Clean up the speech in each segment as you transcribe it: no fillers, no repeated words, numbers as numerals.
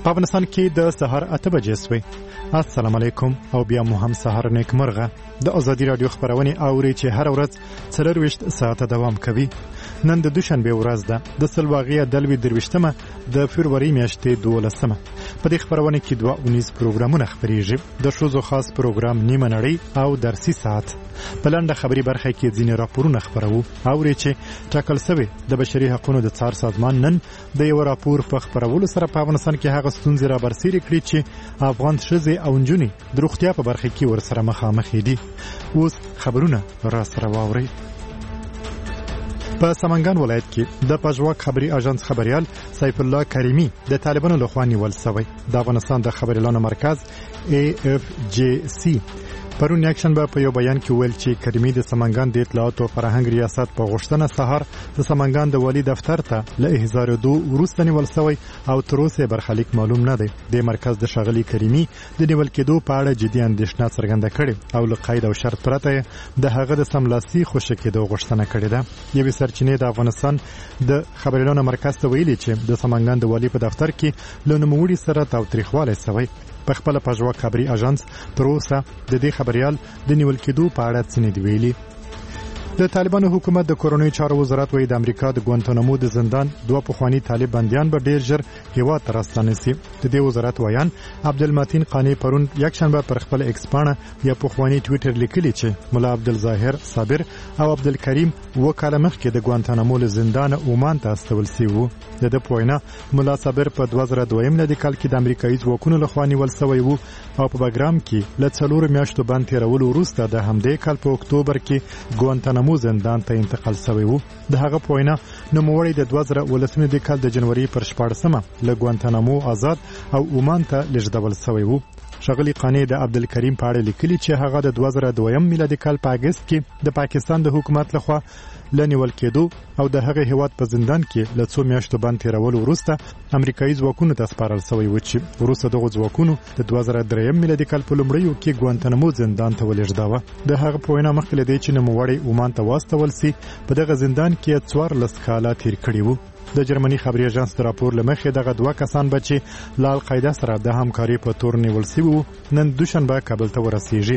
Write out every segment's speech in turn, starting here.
په افغانستان کې د سهار 8 بجې سوې. السلام علیکم او بیا مو هم سهار نیک مرغه. د ازادي رادیو خبرونه اوري چې هر ورځ 24 ساعته دوام کوي. نن د دوشنبه ورځ ده د سلواغې دلوي درويشتمه د فبراير میاشتې 12مه. په دې خبرونه کې 2 پروګرامونه خبريږي. د شوزو خاص پروګرام نیمه نړۍ او درسي ساعت. په لنډه خبري برخه کې ځینې راپورونه خبرو اوري چې ټاکل شوی د بشري حقوقو د څار سازمان نن د یو راپور په خبرولو سره په افغانستان کې هغه ستونزې را برسېره کړې چې افغان ښځې او نجونې د روغتیا په برخه کې ورسره مخامخ دي. اوس خبرونه را سره واوري. په سمنګان ولایت کې د پژواک خبري اژانس خبريال سیف الله کریمی د طالبانو لخوا نیول شوی. د افغانستان د خبريالانو مرکز AFJC پرون یکشنبه په یو بیان کې ویل چې کریمی د سمنګان د اطلاعات او فرهنګ ریاست په غوښتنه سهار د سمنګان د والی دفتر ته له 1002 وروسته نیول شوی او تر اوسه برخلیک معلوم نه دی. د مرکز د شاغلي کریمی د نیول کېدو په اړه جدي اندېښنه څرګنده کړې او له قید او شرط پرته د هغه د سملاسي خوشی کېدو غوښتنه کړې ده. یوه سرچینې د افغانستان د خبريالانو مرکز ته ویلي چې د سمنګان د والی په دفتر کې له نوموړي سره تاوتریخوالی شوی. په خپل پژواک خبري اژانس تر اوسه د دې خبريال د نیول کېدو په اړه څه نه دی ویلي. د طالبانو حکومت د کورونی چارو وزارت وایي د امریکا د ګوانتانامو د زندان 2 پخوانی طالب بنديان به ډیر ژر هیواد ته راستانه شي. د دې وزارت وایان عبدالمتین قانی پرون یکشنبه پر خپل ایکس پاڼه یا پخوانی ټوئیټر لیکلی چې مولا عبدالظاهر صابر او عبدالکریم وکاله مخکې د ګوانتانامو له زندان عمان ته استول شوی وو. د پوینا مولا صابر په 2002 میلادي کال کې د امریکایي ځواکونو لخوا نیول شوی وو او په بګرام کې له 4 میاشتو باندې تیرولو وروسته د همدې کال په اکتوبر کې ګوانتانامو زندان ته انتقال شوی وو. د هغه پوینا نوموړی د 2018 کال د جنوري پر 14مه له ګوانتانامو آزاد او عمان ته لېږدول شوی وو. شغلی قانی د عبدالکریم په اړه لیکلي چې هغه د 2002 میلادي کال په اگست کې د پاکستان د حکومت لخوا لنیول کېدو او د هغه هیواد په زندان کې له 2 میاشتو باندې تیرولو وروسته امریکایي ځواکونو ته سپارل شوی و چې وروسته دغه ځواکونو د 2003 میلادي کال په لومړیو کې ګوانتانامو زندان ته ولېږداوه. د هغه په وینا مخکې له دې چې نوموړی عمان ته واستول شي په دغه زندان کې 14 کاله تیر کړي وو. د جرمني خبري اژانس راپور لمخې دغه 2 کسان بچي له القاعده سره د همکاري په تور نیول شوی وو. نن دوشنبه کابل ته ورسیږي.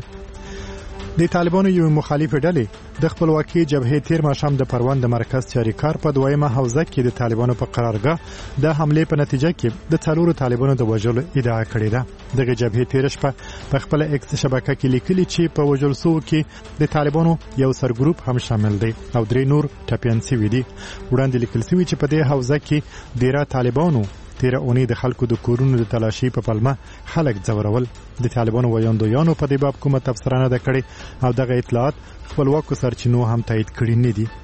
د طالبانو یو مخالف ډلې د خپلواکي جبهې تیر ماښام د پروان د مرکز چاریکار په 2مه حوزه کې د طالبانو په قرارګاه د حمله په نتیجه کې د 4 طالبانو د وژلو ادعا کړې ده. دغه جبهې تیر شپه په خپل ایکس شبکه کې لیکلي چې په وژل سو کې د طالبانو یو سرګروپ هم شامل دی او 3 نور ټپيان شوي دي. وړاندې لیکل شوی چې په دې حوزه کې ډیره طالبانو تیر اونۍ د خلکو د کورونو د تلاشي په پلمه خلک ځورول. د طالبانو ویاندویانو په دې باب کومه تفسیر نه ده کړې او دغه اطلاعات خپلواکو سرچینو هم تایید کړي نه دي.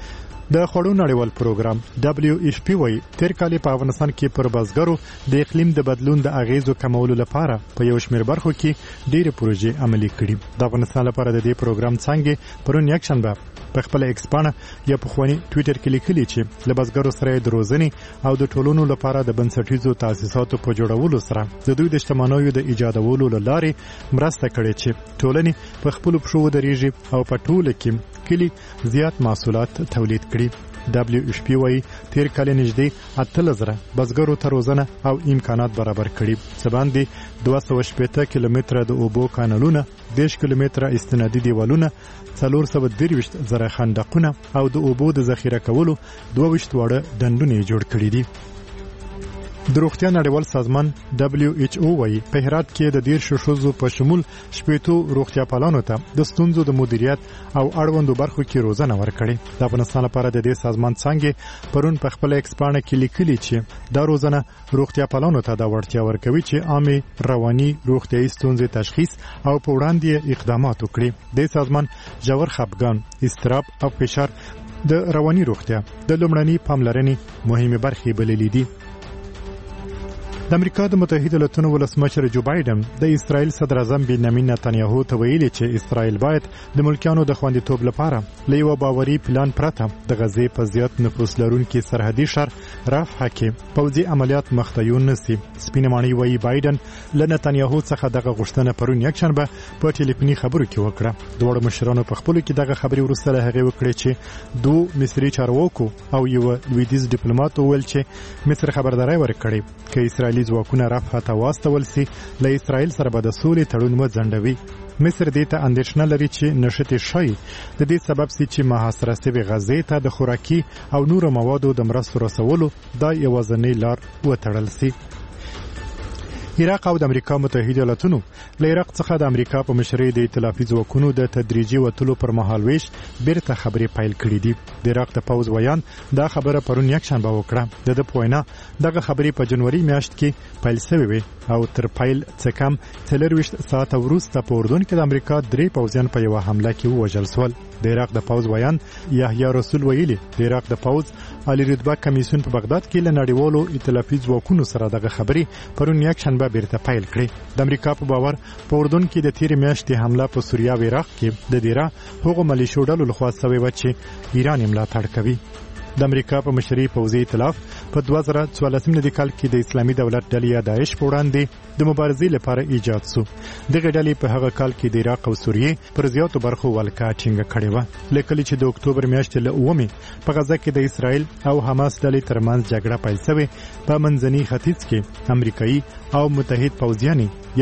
د خوړو نړیوال پروګرام WFP وایي تیر کال په افغانستان کې پر بزګرو د اقلیم د بدلون د اغیزو کمولو لپاره په یو شمېر برخو کې ډېرې پروژې عملي کړي. د افغانستان لپاره د دې پروګرام څنګه پرون یکشنبه په خپل ایکس پاڼه یا په خواني ټوئیټر کې لیکلي چې له بزګرو سره د روزنې او د ټولونو لپاره د بنسټیزو تاسیساتو په جوړولو سره د دوی د شتمنیو د ایجادولو لارې مرسته کړې چې ټولنې په خپل پښو درېږي او په ټوله کې کلی زیات محصولات تولید کړي. WFP وایي تیر کال نږدې 8000 بزګرو ته روزنه او امکانات برابر کړي. سباندې 280 کیلومتره د اوبو کانالونه، 10 کیلومتره استنادي دیوالونه، 423 زره خندقونه او د اوبو د ذخیره کولو 22 وړه ډنډونه جوړ کړي دي. د روغتیا نړیوال سازمان WHO وایي په هرات کې د 10 ښځو په شمول 80 روغتیا پالانو ته د ستونزو د مدیریت او اړوندو برخو کې روزنه ورکړي. د افغانستان لپاره د دې سازمان څنګه پرون په خپل ایکس پاڼه کې لیکلي چې دا روزنه روغتیا پالانو ته د وړتیا ورکوي چې عامه رواني روغتیايي ستونزې تشخیص او په وړاندې اقدامات وکړي. د سازمان ژور خپګان، اضطراب او فشار د رواني روغتیا د لومړني پاملرنې مهمه برخې بللې دي. د امریکا د متحده ایالاتو ولسمشر جو بایدن د اسرائیل صدر اعظم بنیامین نتانیاهو ته ویلي چې اسرائیل باید د ملکیانو د خوندیتوب لپاره له یو باوري پلان پرته د غزې په زیات نفوس لرونکي سرحدي ښار رفح کې پوځي عملیات مخته نشي. سپینه ماڼۍ وایي بایدن له نتانیاهو څخه دغه غوښتنه پرون یکشنبه په ټلیفوني خبرو کې وکړه. دواړو مشرانو په خپلو کې دغه خبرې وروسته له هغې وکړې چې دوه مصري چارواکو او یو لویدیځ ډیپلوماټ وویل چې مصر خبرداري ورکړې چې اسرائیل اسرایلی ځواکونه رفح ته واستول سي له اسرایل سره به د سولې تړون وځنډوي. مصر دې ته اندېښنه لري چې نشټې شي د دې سبب سي چې محاصره شوې غزې ته د خوراکي او نورو موادو د مرستو رسولو دا یوازینۍ لار وتړل سي. عراق او د امریکا متحده ایالاتونو له عراق څخه د امریکا په مشرۍ د ائتلافي ځواکونو د تدریجي وتلو پر مهال ویش بیرته خبرې پیل کړې دي. د عراق د پوز ویان دا خبره پرون یکشنبه وکړه. د پوینا دغه خبرې په جنوري میاشت کې پیل شوې وي او تر پیل څخه کم 24 ساعت وروسته په اردن کې د امریکا 3 پوځیان په یو حمله کې ووژل شول. د عراق د پوز ویان یحیی رسول ویلي د عراق د پوز عالی رتبه کمیسیون په بغداد کې له نړیوالو ائتلافي ځواکونو سره دغه خبرې پرون یکشنبه بیرته پیل کړې. د امریکا په باور په اردن کې د تیر میاشتې حمله په سوریه او عراق کې د دیره هغو ملیشو ډلو لخوا شوې و چې ایران یې ملاتړ کوي. د امریکا په مشرۍ پوځي ائتلاف په 2014 کال کې د اسلامي دولت ډلې داعش په وړاندې د مبارزې لپاره ایجاد شو. دغه ډلې په هغه کال کې د عراق او سوریې پر زیاتو برخو ولکه ټینګه کړې و. لکه چې د اکتوبر میاشتې له 9 په غزه کې د اسرایل او حماس ډلې ترمنځ جګړه پیل شوه. په منځني ختیځ کې امریکایي او متحد پوځیان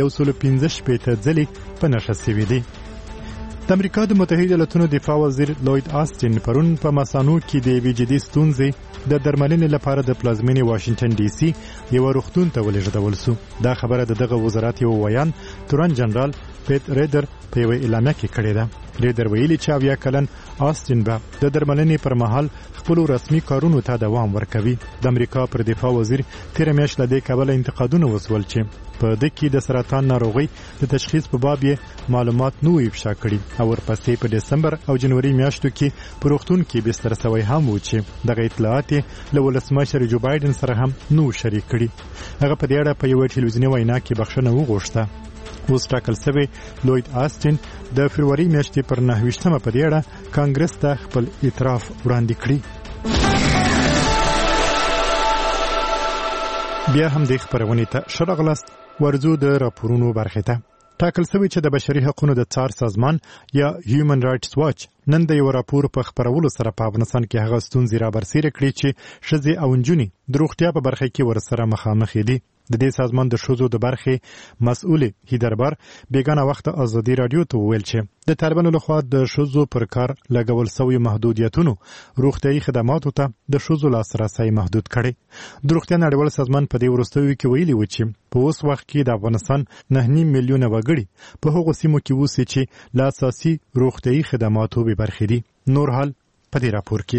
115 ځلې په نښه شوي دي. د امریکا د متحده ایالاتونو دفاع وزیر لوید آستین پرون په مسانو کې د ویجدي ستونزې د درملنې لپاره د پلازمینې واشنگټن ډي سي یو روغتون ته ولېږدول شو. دا خبره دغه وزارت یو ویان تورن جنرال پیټ ریډر په یو اعلامیه کې کړې ده. ریډر ویلي چې 20 کلن آستین به د درملنې پر مهال خپل رسمي کارونو ته دوام ورکوي. د امریکا پر دفاع وزیر تیر میاشت له دې کبله انتقادونه وسول چې په دې کې د سرطان ناروغي د تشخیص په باب معلومات نو افشا کړي او ورپسې په دسمبر او جنوري میاشتو کې په روغتون کې بستر شوی هم و چې دغه اطلاعات له ولسمشر جو بایدن سره هم نو شریک کړي. هغه په دې اړه په یو ټلویزیوني وینا کې بخښنه وغوښته. اوس ټاکل شوی لوید آستین د فروری میاشتې پر 9 په دې اړه کانګرس ته خپل اعتراف وړاندې کړی. بیا هم د خبرونې ته شرغلست ورزو د راپورونو برخه ته ټاکل شوی چې د بشري حقوقو د څار سازمان یا هیومن رائټس واچ نن د یو راپور په خبرولو سره په افغانستان کې هغه ستونزې را برسېره کړې چې ښځې او نجونې د روغتیا په برخه کې ورسره مخامخ دي. د دې سازمان د ښځو د برخې مسؤل هیدربار بیگانه وخت ازادي رادیو ته ویل چې د طالبانو لخوا د ښځو پر کار لګول شوی محدودیتونو روغتيایي خدماتو ته د ښځو لاسرسي محدود کړي. د روغتیا نړیوال سازمان په دې وروستیو کې ویلي و چې په اوس وخت کې د افغانستان 9 میلیونه وګړي په هغو سیمو کې وسي چې لا اساسي روغتيایي خدماتو به برخې دي. نور حال په دې راپور کې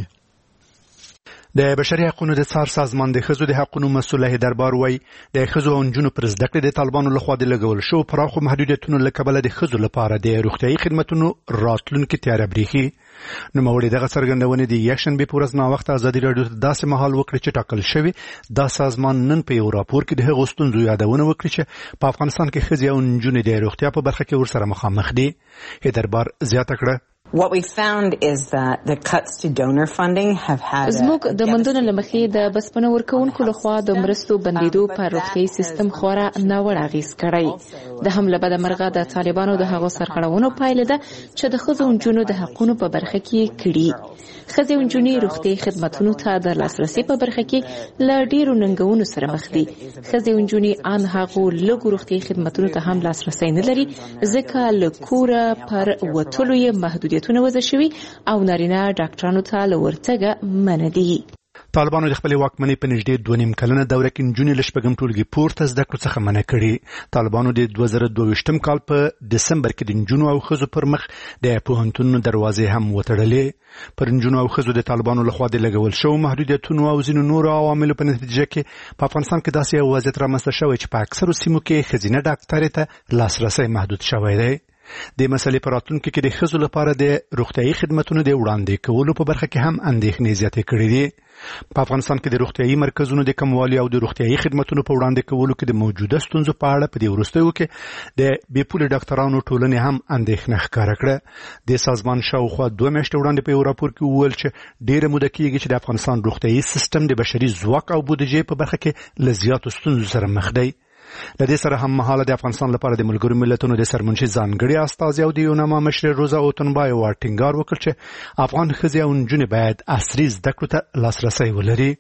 د بشري حقوقو د څار سازمان د ښځو د حقوقو مسؤل هیدربار وای د ښځو او نجونو پر زده کړې د طالبانو لخوا د لګول شو پراخو محدودیتونو له کبله د ښځو لپاره د روغتيایي خدماتو راتلونکو تیار بریخي. نو موري دغه څرګندونه د یکشنبه په ورځ نا وخت ازادي رادیو ته داسې مهال وکړي چې ټاکل شوی دا سازمان نن په یو راپور کې د هغو ستونزو یادونه وکړي چې په افغانستان کې ښځې او نجونې د روغتیا په برخه کې ورسره مخامخ دي. هیدربار زیاته کړه What we found is that the cuts to donor funding have had زموږ د مندونو لمخې د بسپنه ورکوونکو لخوا د مرستو بندیدو پر روغتيایي سیستم خورا ناوړه اغیز کړی. د حمله بد مرغه د طالبانو د هغو سرغړونو پایله ده چې د ښځو او نجونو د حقوقو په برخه کې کړي. ښځې او نجونې روغتيایي خدماتو ته د لاسرسي په برخه کې له ډیرو ننګونو سره مخ دي. ښځې او نجونې ان هغو لږ روغتيایي خدماتو ته هم لاسرسي نه لري ځکه له کوره پر وتلو یې محدودیت وضع شوی او نارینه ډاکټرانو ته لورتګه مندي. طالبانو د خپل واکمنۍ په نږدې 2.5 کلنه دوره کې نجونې له شپږم ټولګي پورته زده کړو څخه منع کړي. طالبانو د 2022 کال په دسمبر کې د نجونو او ښځو پر مخ د پوهنتون دروازې هم وتړلې. پر نجونو او ښځو د طالبانو لخوا د لګول شو محدودیتونو او ځینو نورو عواملو په نتیجه کې په افغانستان کې داسې یو وضعیت رامنځته شوی چې په اکثرو سیمو کې ښځینه ډاکټرې ته لاسرسي محدود شوی دی. د مسلې پر راتلونکو کې د ښځو لپاره د روغتيایي خدماتو د وړاندې کولو په برخه کې هم اندېښنې زیاتې کړې دي. په افغانستان کې د روغتيایي مرکزونو د کموالي او د روغتيایي خدماتو په وړاندې کولو کې د موجوده ستونزو په اړه په دې وروستیو کې د بیپول ډاکټرانو ټولنې هم اندېښنه ښکاره کړه. د سازمان شاوخوا 2 میاشتې وړاندې په یو راپور کې وویل چې ډېره موده کېږي چې د افغانستان روغتيایي سیستم د بشري ځواک او بودیجې په برخه کې له زیاتو ستونزو سره مخ دی. لدې سره هم مهاله د افغانستان لپاره د ملګرو ملتونو د سرمنشي ځانګړي استازي او د یوناما مشر روزا اوتنبای ټینګار وکړ چې افغان ښځې او نجونې باید عصري زده کړو ته لاسرسي ولري.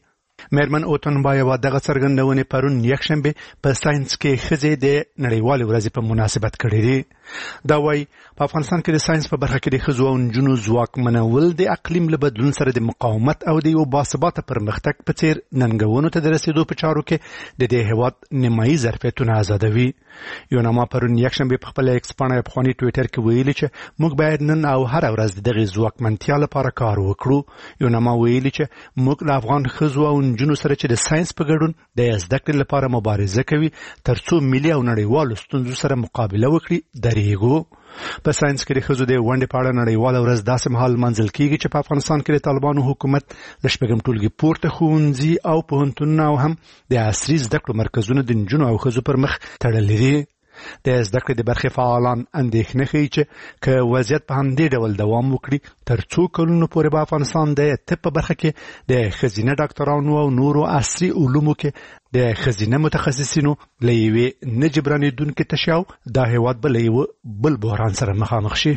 مېرمن اوتنبایوا دغه څرګندونې پرون یکشنبه په ساينس کې ښځې د نړیوالې ورځې په مناسبت کړې دي. دا وايي په افغانستان کې د ساينس په برخه کې د ښځو او نجونو ځواکمنول د اقلیم له بدلون سره د مقاومت او د یو باثباته پرمختګ په څیر ننګونو ته د رسیدو په چارو کې د دې هیواد نیمایي ظرفیتونه آزادوي. یوناما پرون یکشنبه په خپل ایکس باندې په خواني ټوئیټر کې ویلي چې موږ باید نن او هر ورځ دغه ځواکمنتیا لپاره کار وکړو. یوناما ویلي چې موږ له افغان ښځو او نجونو سره چې د ساينس په ګډون د زده کړې لپاره مبارزه کوي ترڅو ملي او نړیوالو ستونزو سره مقابله وکړي درېږو. په ساينس کې د ښځو د ونډې په اړه نړیواله ورځ داسې مهال منځل کیږي چې په افغانستان کې د طالبانو حکومت د شپږم ټولګي پورته ښوونځي او پوهنتونونه او هم د عصري زده کړو مرکزونو د نجونو او ښځو پر مخ تړلي دي. د زده کړې د برخې فعالان اندېښنه ښیي چې که وضعیت په همدې ډول دوام وکړي تر څو کلونو پورې به افغانستان د طب په برخه کې د ښځینه ډاکټرانو او نورو عصري علومو کې د ښځینه متخصصینو له یوې نه جبرانېدونکې تشیاو دا هیواد به له یوه بل بحران سره مخامخ شي.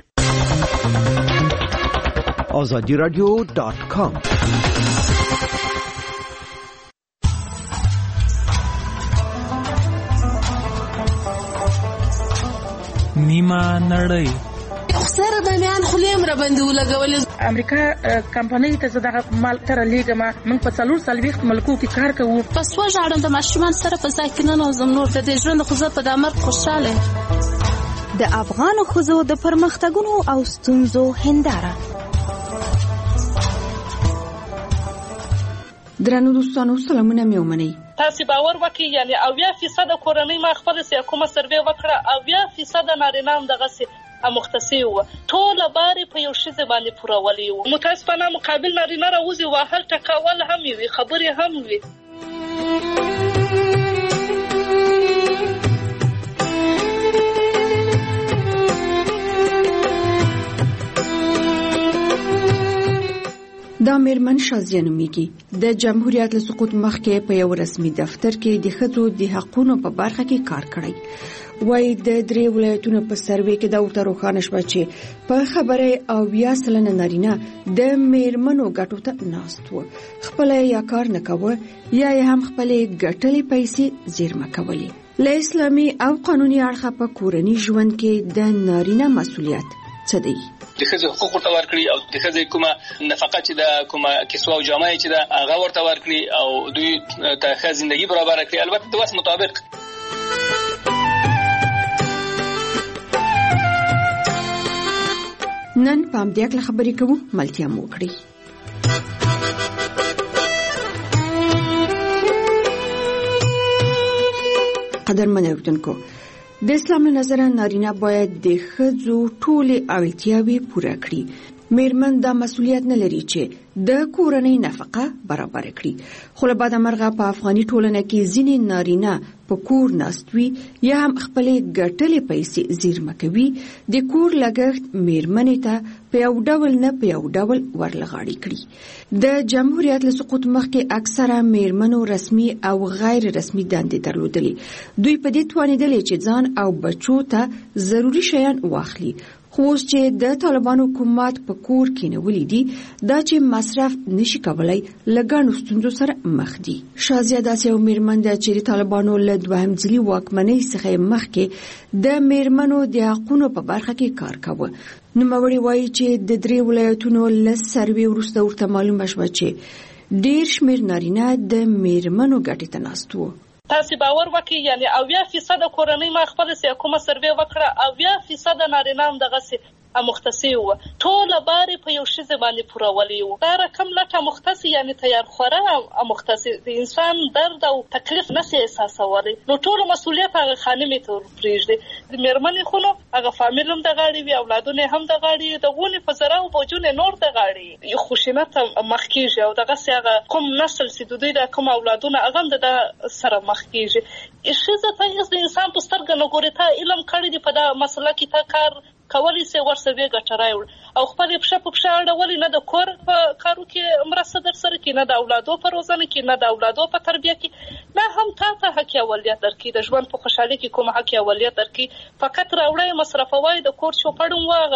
azadiradio.com نیمه نړۍ سره د میان خلیم را باندې ولګولې. امریکا کمپنۍ ته زداغه مال تر لیګه ما موږ په 440 ملکو کې کار کوو. پس وژاړم د ماشومان سره په ځای کې نه نوزم نور د دې ژوند خو زه په دمر خوشاله. د افغان ښځو د پرمختګونو او ستونزو هنداره. درنو دوستانو سلامونه مې ومنئ. تاسو باور وکړئ یعنی 80% کورنۍ ما خپل کومه سروې وکړه 80% نارینه هم دغه سي مختصي و ټول باري په یو شی باندې پورولې و. متاسفانه مقابل نارینه راوځي وهل ټکاول هم وي خبرې هم وي. دا مېرمن شازیه نومیږي. د جمهوریت له سقوط مخکې په یو رسمي دفتر کې د ښځو د حقوقو په برخه کې کار کړی. وای د 3 ولایتونو په سروې کې دا ورته روښانه شوه چې په خبره او 20% نارینه د مېرمنو ګټو ته ناست و. خپل یا کار نه کوه یا هم خپل ګټلې پیسې زیرمه کولې. له اسلامي او قانوني اړخه په کورنی ژوند کې د نارینه مسؤلیت څه دی؟ د ښځو حقوق ورته ورکړي او د ښځې کومه نفقه چې د کومه کسوه او جامه چې د هغه ورته ورکړي او دوی ته ښه ژوندۍ برابر کړي البته د وس مطابق. نن په همدې اړه خبرې کوو ملتیا مو وکړئ. قدرمن اوریدونکو د اسلام نظر نارینه باید د ښځو ټولې اړتیاوې پوره کړي. مېرمن دا مسؤلیت نه لري چې د کورنۍ نفقه برابر کړي. خو له بعده مرغه په افغاني ټولنه کې ځینې نارینه په کور ناستوي یا هم خپلې ګټلې پیسې زیرمه کوي. د کور لګښت مېرمنې ته په یو ډول نه په یو ډول ورلغاړي کړي. د جمهوریت له سقوط مخکې اکثره مېرمنو رسمي او غیر رسمي دندې درلودلې. دوی په دې توانېدلې چې ځان او بچو ته ضروري شیان واخلي. خو اوس چې د طالبانو حکومت په کور کې نیولې دي دا چې مصرف نشي کولای لګانو ستونزو سره مخ دي. شازیه داسې یو مېرمن ده چې د طالبانو له دوهم ځلي واکمنۍ څخه مخکې د مېرمنو د حقوقو په برخه کې کار کاوه. نوموړي وایي چې د 3 ولایتونو له سروې وروسته ورته معلومه شوه چې ډېر شمېر نارینه د مېرمنو ګټې ته ناست وو. تاسو باور وکړئ یعنی 80% کورنۍ ما خپل کومه سروې وکړه 80% نارینه هم دغه سي مختصي و ټول باري په یو شی باندې پورولې و. دا رقم لکه مختصي یعنی تیار خوره مختصي د انسان درد او تکلیف نه احساسولې نو ټول مسؤلیت هغه خانمې ته پریږدي. د مېرمنې خو نو هغه فامیل هم د غاړي وي اولادونه هم د غاړي د غونې په زرا او بوجونه نور د غاړي یو خوشینت مخکیږي او دغه څنګه کوم نسل سي دوی د کوم اولادونه هغه د سره مخکیږي. ښځه ته د انسان په سترګه نه ګوري ته علم کړی دی په دا مسله کې ته کار کولی سي ورسوي ګټرای او خپل په پښه اړولې نه د کور په کارو کې مرسته در سره کې نه د اولادو په روزنه کې نه د اولادو په تربیه کې نه هم ته حق اولیت درکې د ژوند په خوشحالي کې کوم حق اولیت درکې فقط راوړې مصرفوي د کور چوپړم واغه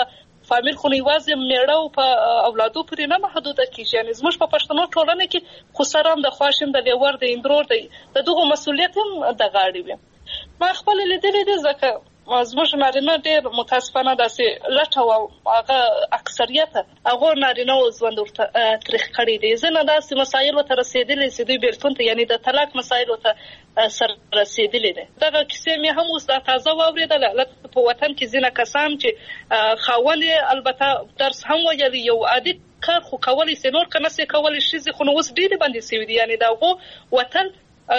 فامیل خو یوازې میړه او په اولادو پورې نه محدوده کیږي. یعنی زموږ په پښتنو ټولنه کې خسران د خواشم د لیور د اندرور د دغه مسولیت هم د غاړې وي. ما خپل لیدلې دي ځکه زموږ نارینه ډېر متاسفانه داسې لټه او هغه اکثریت هغه نارینه او ژوند ورته تاریخ کړی دی. ځنه داسې مسایل ورته رسېدلي چې دوی بیلتون ته یعنی د طلاق مسایل ورته سره رسېدلي دي. دغه کیسې مې هم اوس دا تازه واورېدله. لکه په وطن کې ځینې کسان چې خاوند یې البته درس هم ویلی یو عادي کار خو کولی سي نور که نه سي کولی ښځې خو نو اوس ډېرې باندې سوي دي. یعنې د هغو وطن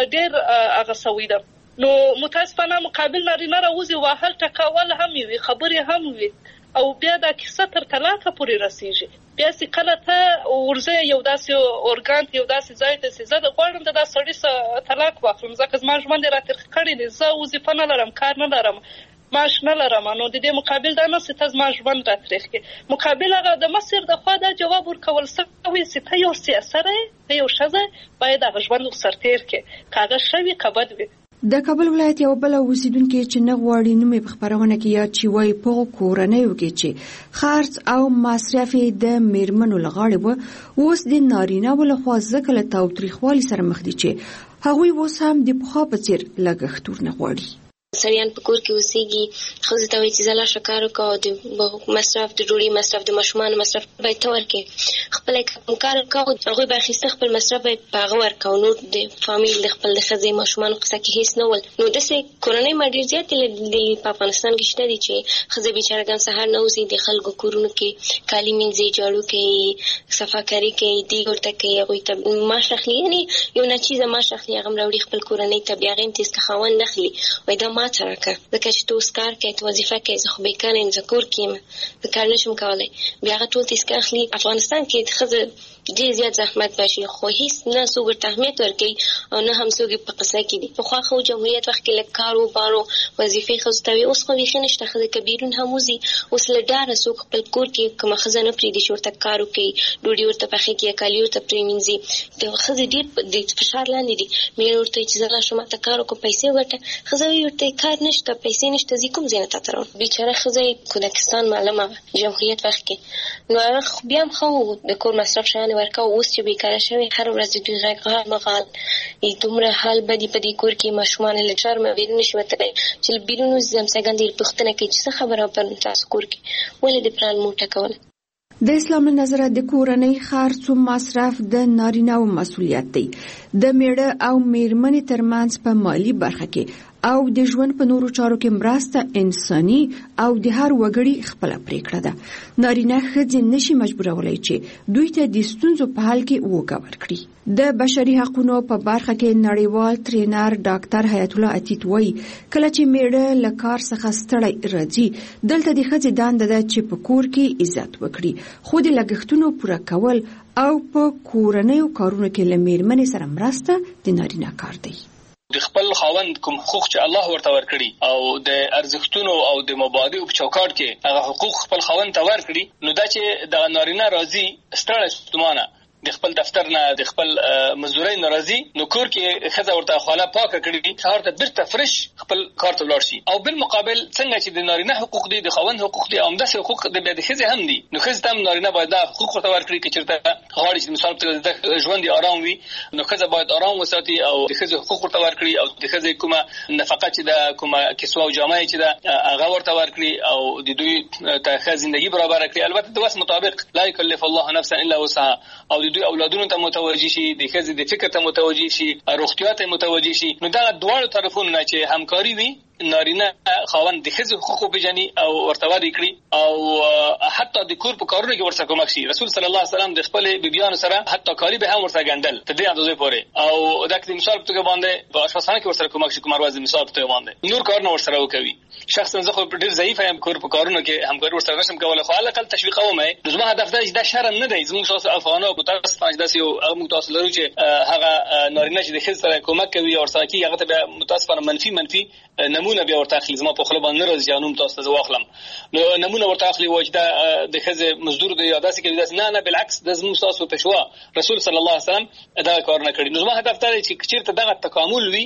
ډېر هغه سوی ده. نو متاسفانه مقابل نارینه راوځي وهل ټکول هم وي خبرې هم وي او بیا دا کیسه تر طلاقه پورې رسیږي. بیا چې کله ته ورځې یو داسې اورګان یو داسې ځای ته چې زه د غواړم د دا سړي طلاق واخلم ځکه زما ژوند یې راتېر کړی دی، زه وظیفه نه لرم، کار نه لرم، معاش نه لرم. نو د دې مقابل دا نه چې ته زما ژوند راتېر کړې. مقابل هغه د مصر د خوا دا جواب ورکول سوی چې ته یو سیاسره یې، ته یو ښځه باید هغه ژوند ورسره تېر کړې، که هغه ښه وي که بد وي. د کابل ولایت یو بل اوسیدونکو چې نه غواړي نوم په خبرونه کې یا چې وای په کورنۍ کې چې خرڅ او مصرف د میرمنو لغاړي وو اوس د نارینه ولخوا ځکه له تاوتریخوالي سره مخ دي چې هغوی اوس هم د پخوا په څیر لګښتور نه غواړي. سړیان په کور کې اوسېږي، ښځو ته وایي چې زه لاشه کار وکړه، د مصرف د ډوډۍ مصرف د ماشومانو مصرف باید ته ورکړې، خپله کوم کار وکړه هغوی به اخیسته خپل مصرف باید په هغه ورکړه، نور د فامیل د خپل د ښځې ماشومانو قصه کې هېڅ نه ول. نو داسې کورنۍ ما ډېر زیاتې په افغانستان کې شته دي چې ښځې بېچارهګان سهار نه وځي، د خلکو کورونو کې کالي مینځي، جاړو کوي، صفاکاري کوي، دیګ ورته کوي، هغوی ته معاش اخلي، یعنې یو ناچیزه معاش اخلي، هغه هم راوړي خپل کورنۍ ته، بیا هغه هم تیز که خاوند نه اخلي وایي دا ما ته راکړه ځکه چې ته اوس کار کوې، ته وظیفه کوې، زه خو بیکاره یم، زه کور کې یم، زه کار نشم کولی. بیا هغه ټول تیز که اخلي. افغانستان کې ښځه ډېر زیات زحمت باشي خو هیڅ نه څوک ورته اهمیت ورکوي او نه هم څوک په قصه کې دي. پخوا خو جمهوریت وخت کې لږ کار و بارو وظیفې ښځو ته وي، اوس خو بیخي نشته. ښځې که بیرون هم وځي اوس له ډاره څوک خپل کور کې کومه ښځه نه پرېږدي چې ورته کار وکړي، ډوډۍ ورته پخې کړي یا کالي ورته پرېمینځي. د ښځې ډېر د فشار لاندې دي. مېړه ورته وایي چې زه لاړ شم هلته کار وکړم، پیسې وګټه. ښځه وایي ورته کار نشته، پیسې نشته، زه کوم ځای نه تاته راوړم. بیچاره ښځه یې کودکستان معلمه وه جمهوریت وخت کې. نو هغه بیا هم ښه و، د کور مصرف شیان یې ورکوه. اوس چې بیکاره شوی هر ورځ د دوی غږ غال مغال دومره حال بدي په دې کور کې ماشومان له شرمه بیرون نشي وتلی چې بیرون وځي همسایګان دې پوښتنه کوي چې څه خبره پر تاسو کور کې ولې د پلان موټه کول. د اسلام له نظره د کورنۍ خرڅ او مصرف د نارینه او مسؤلیت دی. د میړه او میرمنې ترمنځ په مالی برخه کې او د ژوند په نورو چارو کې مرسته انساني او د هر وګړي خپل پریکړه ده. نارینه ښځې نشي مجبورولای چې دوی ته د ستونزو په حل کې وګړه ورکړي. د بشري حقوقو په برخه کې نړیوال ټرینر ډاکټر حیات الله عتیق وایي کله چې میړه له کار څخه ستړی راځي دلته د ښځې دنده ده چې په کور کې عزت وکړي، خو د لګښتونو پوره کول او په کورنیو کارونو کې له میرمنې سره مرسته د نارینه کار دی. د خپل خاوند کوم حقوق چې الله ورته ورکړي او د ارزښتونو او د مبادئ په چوکاټ کې هغه حقوق خپل خاوند ته ورکړي، نو دا چې د نارینه راځي ستړی ستومانه د خپل دفتر نه د خپل مزدورۍ ناراضي، نو کور کې ښځه ورته خواله پاکه کړي، سهار ته بیرته فرش خپل کار ته ولاړ شي. او بالمقابل څنګه چې د نارینه حقوق دي، د خاوند حقوق دي، همداسې حقوق د ښځې هم دي. نو ښځې ته هم نارینه باید دا حقوق ورته ورکړي که چېرته غواړي چې مثال په توګه ژوند یې ارام وي، نو ښځه باید ارام وساتي او د ښځې حقوق ورته ورکړي او د ښځې کومه نفقه چې ده، کومه کسوه او جامه چې ده هغه ورته ورکړي او د دوی ته ښه زندګي برابره کړي. البته د وس مطابق لا یکلف الله نفسا الا وسعها، او د دوی اولادونو ته متوجي شي، د ښځې د فکر ته متوجي شي، روغتیا ته متوجي شي. نو دا دواړو طرفونو نه چې همکاري وي، نارینه خاوند د ښځې حقوق وپېژني او ورته ورکړي کړي او حتی د کور په کارونو کې ورسره کومک شي. رسول صلی الله علیه وسلم د خپلې بیبیانو سره حتی کالي به هم ورسره ګنډل تر دې اندازې پورې، او دا که د مثال په توګه باندې په اشپزخانه کې ورسره کومک شي، کومه ورځ د مثال په توګه باندې نور کارونه ورسره وکوي. شخصا زه خو ډېر ضعیف یم، کور په کارونو کې همکاري ورسره نشم کولی، خو حداقل تشویقوم یې. نو زما هدف دا چې دا شرم نه دی. زموږ تاسو افغانو او متاسفانه داسې یو موږ تاسو لرو چې هغه نارینه چې د ښځې سره کومک کوي او ورسره کوي، هغه ته بیا متاسفانه منفي نمونه بیا ورته اخلي. زما په خوله باندې نه راځي چې نوم تاسو ته زه واخلم، نو نمونه ورته اخلي وایي چې دا د ښځې مزدور دی یا داسې کوي داسې. نه بالعکس، د زموږ تاسو پیشوا رسول صلی الله علیه وسلم دا کار نه کړی. نو زما هدف دا دی چې چېرته دغه تکامل وي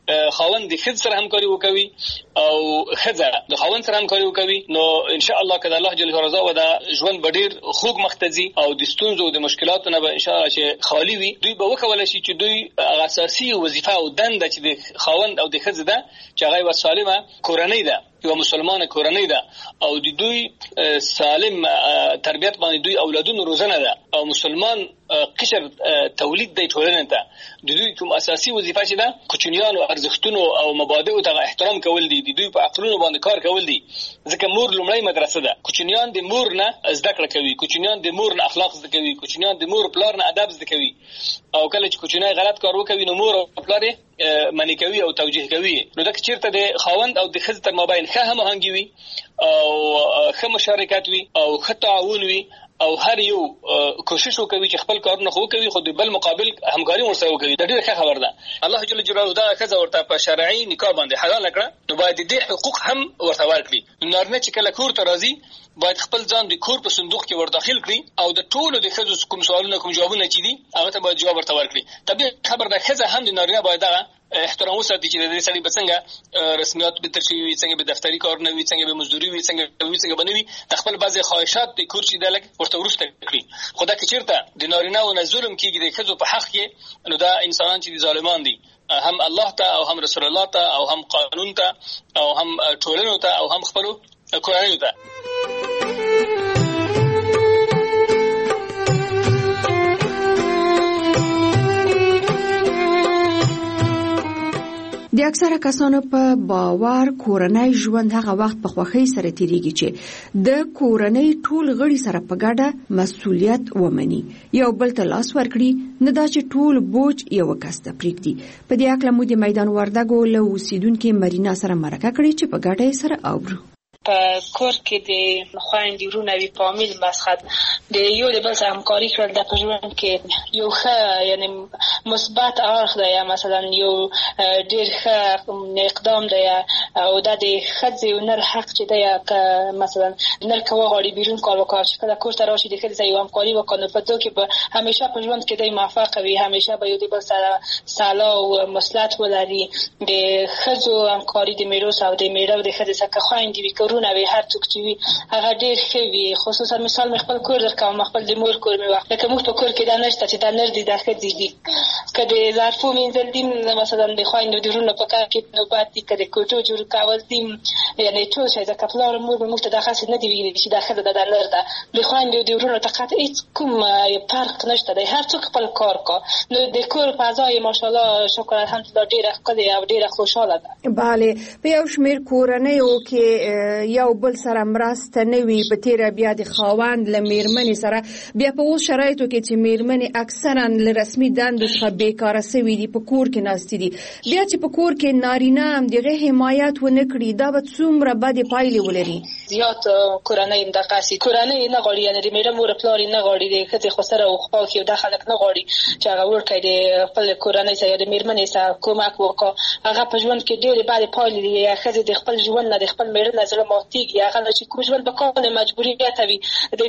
خاوند د خځ سره همکاري وکوي او خځه د خاوند سره همکاري وکوي نو ان شاء الله کله الله جل جلاله و دا ژوند بډیر خوږ مختزي او د ستونزو د مشکلاتو نه به ان شاء الله چې خالی وي دوی به وکولای شي چې دوی اساسي وظیفه او دنده چې د خاوند او د خځه ده چې هغه وسالمه کورنۍ ده یو مسلمان کورنۍ ده او د دوی سالم تربیت باندې دوی اولادونو روزنه ده او مسلمان قشر تولید دی ټولنه ته د دوی کوم اساسي وظیفه چې ده کوچنیانو ارزښتونو او مبادئو ته احترام کول دي د دوی په عقلونو باندې کار کول دي ځکه مور لومړی مدرسه ده کوچنیان د مور نه زده کړه کوي کوچنیان د مور نه اخلاق زده کوي کوچنیان د مور پلار نه ادب زده کوي او کله چې کوچنی غلط کار وکوي نو مور او پلار منی کوي او توجیه کوي نو دا چیرته د خاوند او د ښځې تر مابین ښه هماهنګي وي او ښه مشارکت وي او ښه تعاون وي او هر یو کوشش وکوي چې خپل کارونه خو کوي خو د بل مقابل همکاري ورسره وکوي دا ډیره ښه خبر ده الله جل جلاله دا ښځه ورته په شرعي نکاح باندې حلال کړه نو باید دې حقوق هم ورته ورکړي نارینه چې کله کور ته راځي باید خپل ځان د کور په صندوق کې ورداخل کړي او د ټولو د ښځو کوم سوالونه کوم جوابونه چې دي هغه ته باید جواب ورته ورکړي طبيعي خبر ده ښځه هم د نارینه باید احترام وساتي چې د سړي بڅنګه رسمیات به ترشي وي څنګه به دفتری کار نه وي څنګه به مزدوري وي څنګه بنوي د خپل بعضي خواهشات د کور چې د لګ ورته ورسته کړی خدای کې چیرته د نارینه او ظلم کېږي د ښځو په حق کې نو دا انسانان چې ظالمان دي هم الله ته او هم رسول الله ته او هم قانون ته او هم ټولنو ته او هم خپل کورنۍ ته د اکثره کسانو په باور کورنۍ ژوند هغه وخت په خوښۍ سره تیریږي چې د کورنۍ ټول غړي سره په ګډه مسؤلیت ومني یو بل ته لاس ورکړي نه دا چې ټول بوج یو کس ته پریږدي په دې اړه مو د میدان وردګو له اوسیدونکو مرینا سره مرکه کړې چې په ګډه سره اورو په کور کې د خويندې ورونه وی فامیل مسخد د یو د بل سره همکاري کول د ژوند کې یو ښه یعنی مثبت اړخ دی مثلا یو ډیر ښه اقدام دی او د ښځې نر حق چې دی مثلا نر کوه غوړي بیرون کار وکړي چې کله کور ته راشي د ښځې یو همکاري وکړي په تو کې به همیشه په ژوند کې دی موفق وي همیشه به یو د بل سره صلاح او مصلحت ولري د ښځو همکاري د میراث او د میړه د ښځې سره خويندې وي کورونه وي هر څوک چې وي هغه ډیر ښه وي خصوصا مثال مې خپل کور درکوم خپل د مور کور مې وخت لکه موږ په کور کې دا نشته چې دا نر دي دا ښځې دي که د ظرفو مینځل دي مثلا د خویندو د ورونو په کار کې نوبت دي که د کوټو جوړ کول دي یعنی ټول شی ځکه پلار مور به موږ ته دا خاص نه دي ویلي چې دا ښځه ده دا نر ده د خویندو د ورونو ته قطع هیڅ کوم فرق نشته دی هر څوک خپل کار کوي نو د کور فضا یې ماشاءالله شکر الحمدلله ډیره ښکلې او ډیره خوشحاله ده بله په یو شمېر کورنیو کې یو بل سره مرسته نه وي په تیره بیا د خاوند له میرمنې سره بیا په اوس شرایطو کې چې میرمنې اکثرا له رسمي دندو څخه بیکاره سوي دي په کور کې ناستې دي بیا چې په کور کې نارینه هم دغه حمایت ونه کړي دا به څومره بدې پایلې ولري زیات کورنۍ دغسې کورنۍ نه غواړي یعنې د میړه مور پلار نه غواړي د ښځې خو سره وخواکي او دا خلک نه غواړي چې هغه ورکړي د خپل کورنۍ سره یا د میرمنې سره کومک وکړي هغه په ژوند کې ډېرې بدې پایلې دي ښځې د خپل ژوند نه د خپل میړه نه زړه ماتېږي هغه چې کوم ژوند به کول مجبوریت وي د